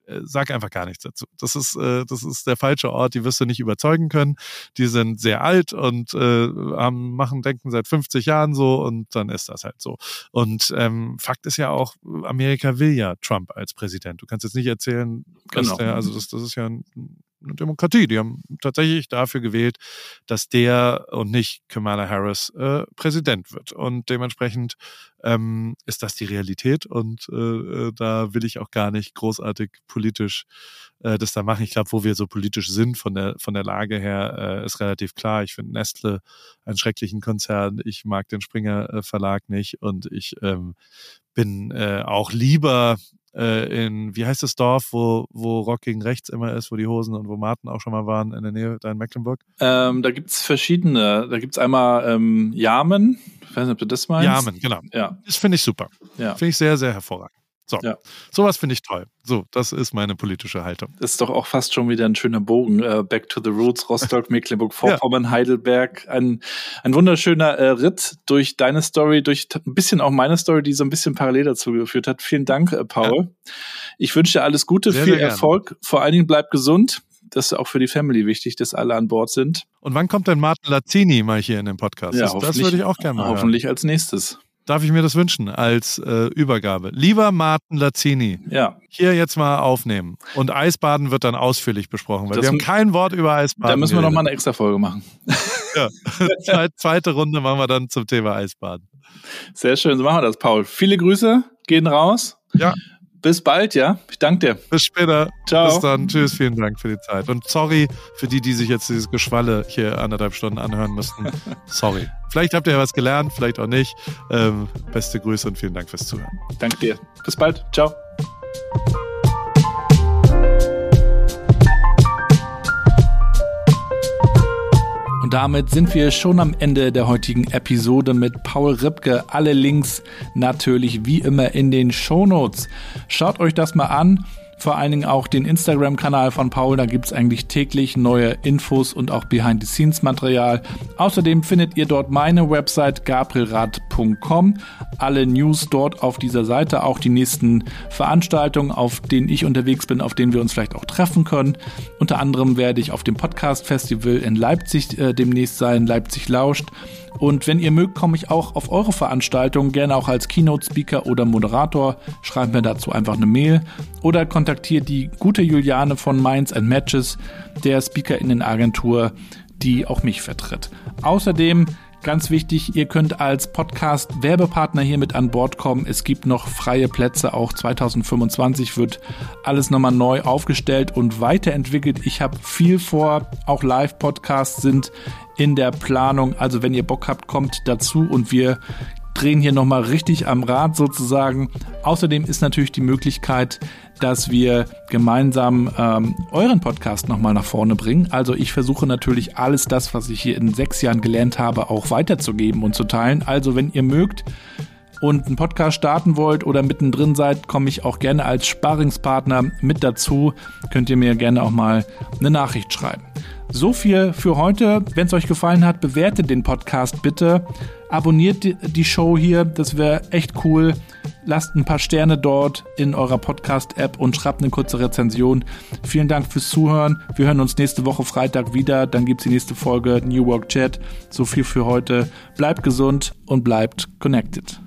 sag einfach gar nichts dazu. Das ist der falsche Ort, die wirst du nicht überzeugen können. Die sind sehr alt und denken seit 50 Jahren so und dann ist das halt so. Und Fakt ist ja auch, Amerika will ja Trump als Präsident. Du kannst jetzt nicht erzählen, dass das ist ja eine Demokratie. Die haben tatsächlich dafür gewählt, dass der und nicht Kamala Harris Präsident wird. Und dementsprechend ist das die Realität und da will ich auch gar nicht großartig politisch das da machen. Ich glaube, wo wir so politisch sind von der Lage her, ist relativ klar. Ich finde Nestle einen schrecklichen Konzern. Ich mag den Springer Verlag nicht und ich bin auch lieber in, wie heißt das Dorf, wo Rock gegen Rechts immer ist, wo die Hosen und wo Martin auch schon mal waren, in der Nähe, da in Mecklenburg? Da gibt's verschiedene. Da gibt's einmal Jamen. Ich weiß nicht, ob du das meinst. Jamen, genau. Ja. Das finde ich super. Ja. Finde ich sehr, sehr hervorragend. So, sowas finde ich toll. So, das ist meine politische Haltung. Das ist doch auch fast schon wieder ein schöner Bogen. Back to the Roots, Rostock, Mecklenburg-Vorpommern, Heidelberg. Ein wunderschöner Ritt durch deine Story, durch ein bisschen auch meine Story, die so ein bisschen parallel dazu geführt hat. Vielen Dank, Paul. Ja. Ich wünsche dir alles Gute, sehr, viel sehr Erfolg. Vor allen Dingen bleib gesund. Das ist auch für die Family wichtig, dass alle an Bord sind. Und wann kommt denn Martin Lazzini mal hier in den Podcast? Ja, das würde ich auch gerne mal hoffentlich hören. Als nächstes. Darf ich mir das wünschen als Übergabe? Lieber Martin Lazzini, hier jetzt mal aufnehmen. Und Eisbaden wird dann ausführlich besprochen, weil wir haben kein Wort über Eisbaden. Da müssen wir nochmal eine extra Folge machen. Ja, zweite Runde machen wir dann zum Thema Eisbaden. Sehr schön, so machen wir das, Paul. Viele Grüße, gehen raus. Ja. Bis bald, ja? Ich danke dir. Bis später. Ciao. Bis dann. Tschüss, vielen Dank für die Zeit. Und sorry für die sich jetzt dieses Geschwalle hier 1,5 Stunden anhören mussten. Sorry. Vielleicht habt ihr ja was gelernt, vielleicht auch nicht. Beste Grüße und vielen Dank fürs Zuhören. Danke dir. Bis bald. Ciao. Und damit sind wir schon am Ende der heutigen Episode mit Paul Ripke. Alle Links natürlich wie immer in den Shownotes. Schaut euch das mal an. Vor allen Dingen auch den Instagram-Kanal von Paul, da gibt's eigentlich täglich neue Infos und auch Behind-the-Scenes-Material. Außerdem findet ihr dort meine Website gabrielrath.com. Alle News dort auf dieser Seite, auch die nächsten Veranstaltungen, auf denen ich unterwegs bin, auf denen wir uns vielleicht auch treffen können. Unter anderem werde ich auf dem Podcast-Festival in Leipzig demnächst sein, Leipzig lauscht. Und wenn ihr mögt, komme ich auch auf eure Veranstaltungen, gerne auch als Keynote-Speaker oder Moderator. Schreibt mir dazu einfach eine Mail oder kontaktiert die gute Juliane von Minds & Matches, der SpeakerInnen-Agentur, die auch mich vertritt. Außerdem, ganz wichtig, ihr könnt als Podcast-Werbepartner hier mit an Bord kommen. Es gibt noch freie Plätze, auch 2025 wird alles nochmal neu aufgestellt und weiterentwickelt. Ich habe viel vor, auch Live-Podcasts sind in der Planung. Also wenn ihr Bock habt, kommt dazu und wir drehen hier nochmal richtig am Rad sozusagen. Außerdem ist natürlich die Möglichkeit, dass wir gemeinsam euren Podcast nochmal nach vorne bringen. Also ich versuche natürlich alles das, was ich hier in 6 Jahren gelernt habe, auch weiterzugeben und zu teilen. Also wenn ihr mögt und einen Podcast starten wollt oder mittendrin seid, komme ich auch gerne als Sparringspartner mit dazu. Könnt ihr mir gerne auch mal eine Nachricht schreiben. So viel für heute. Wenn es euch gefallen hat, bewertet den Podcast bitte. Abonniert die Show hier, das wäre echt cool. Lasst ein paar Sterne dort in eurer Podcast-App und schreibt eine kurze Rezension. Vielen Dank fürs Zuhören. Wir hören uns nächste Woche Freitag wieder. Dann gibt's die nächste Folge New Work Chat. So viel für heute. Bleibt gesund und bleibt connected.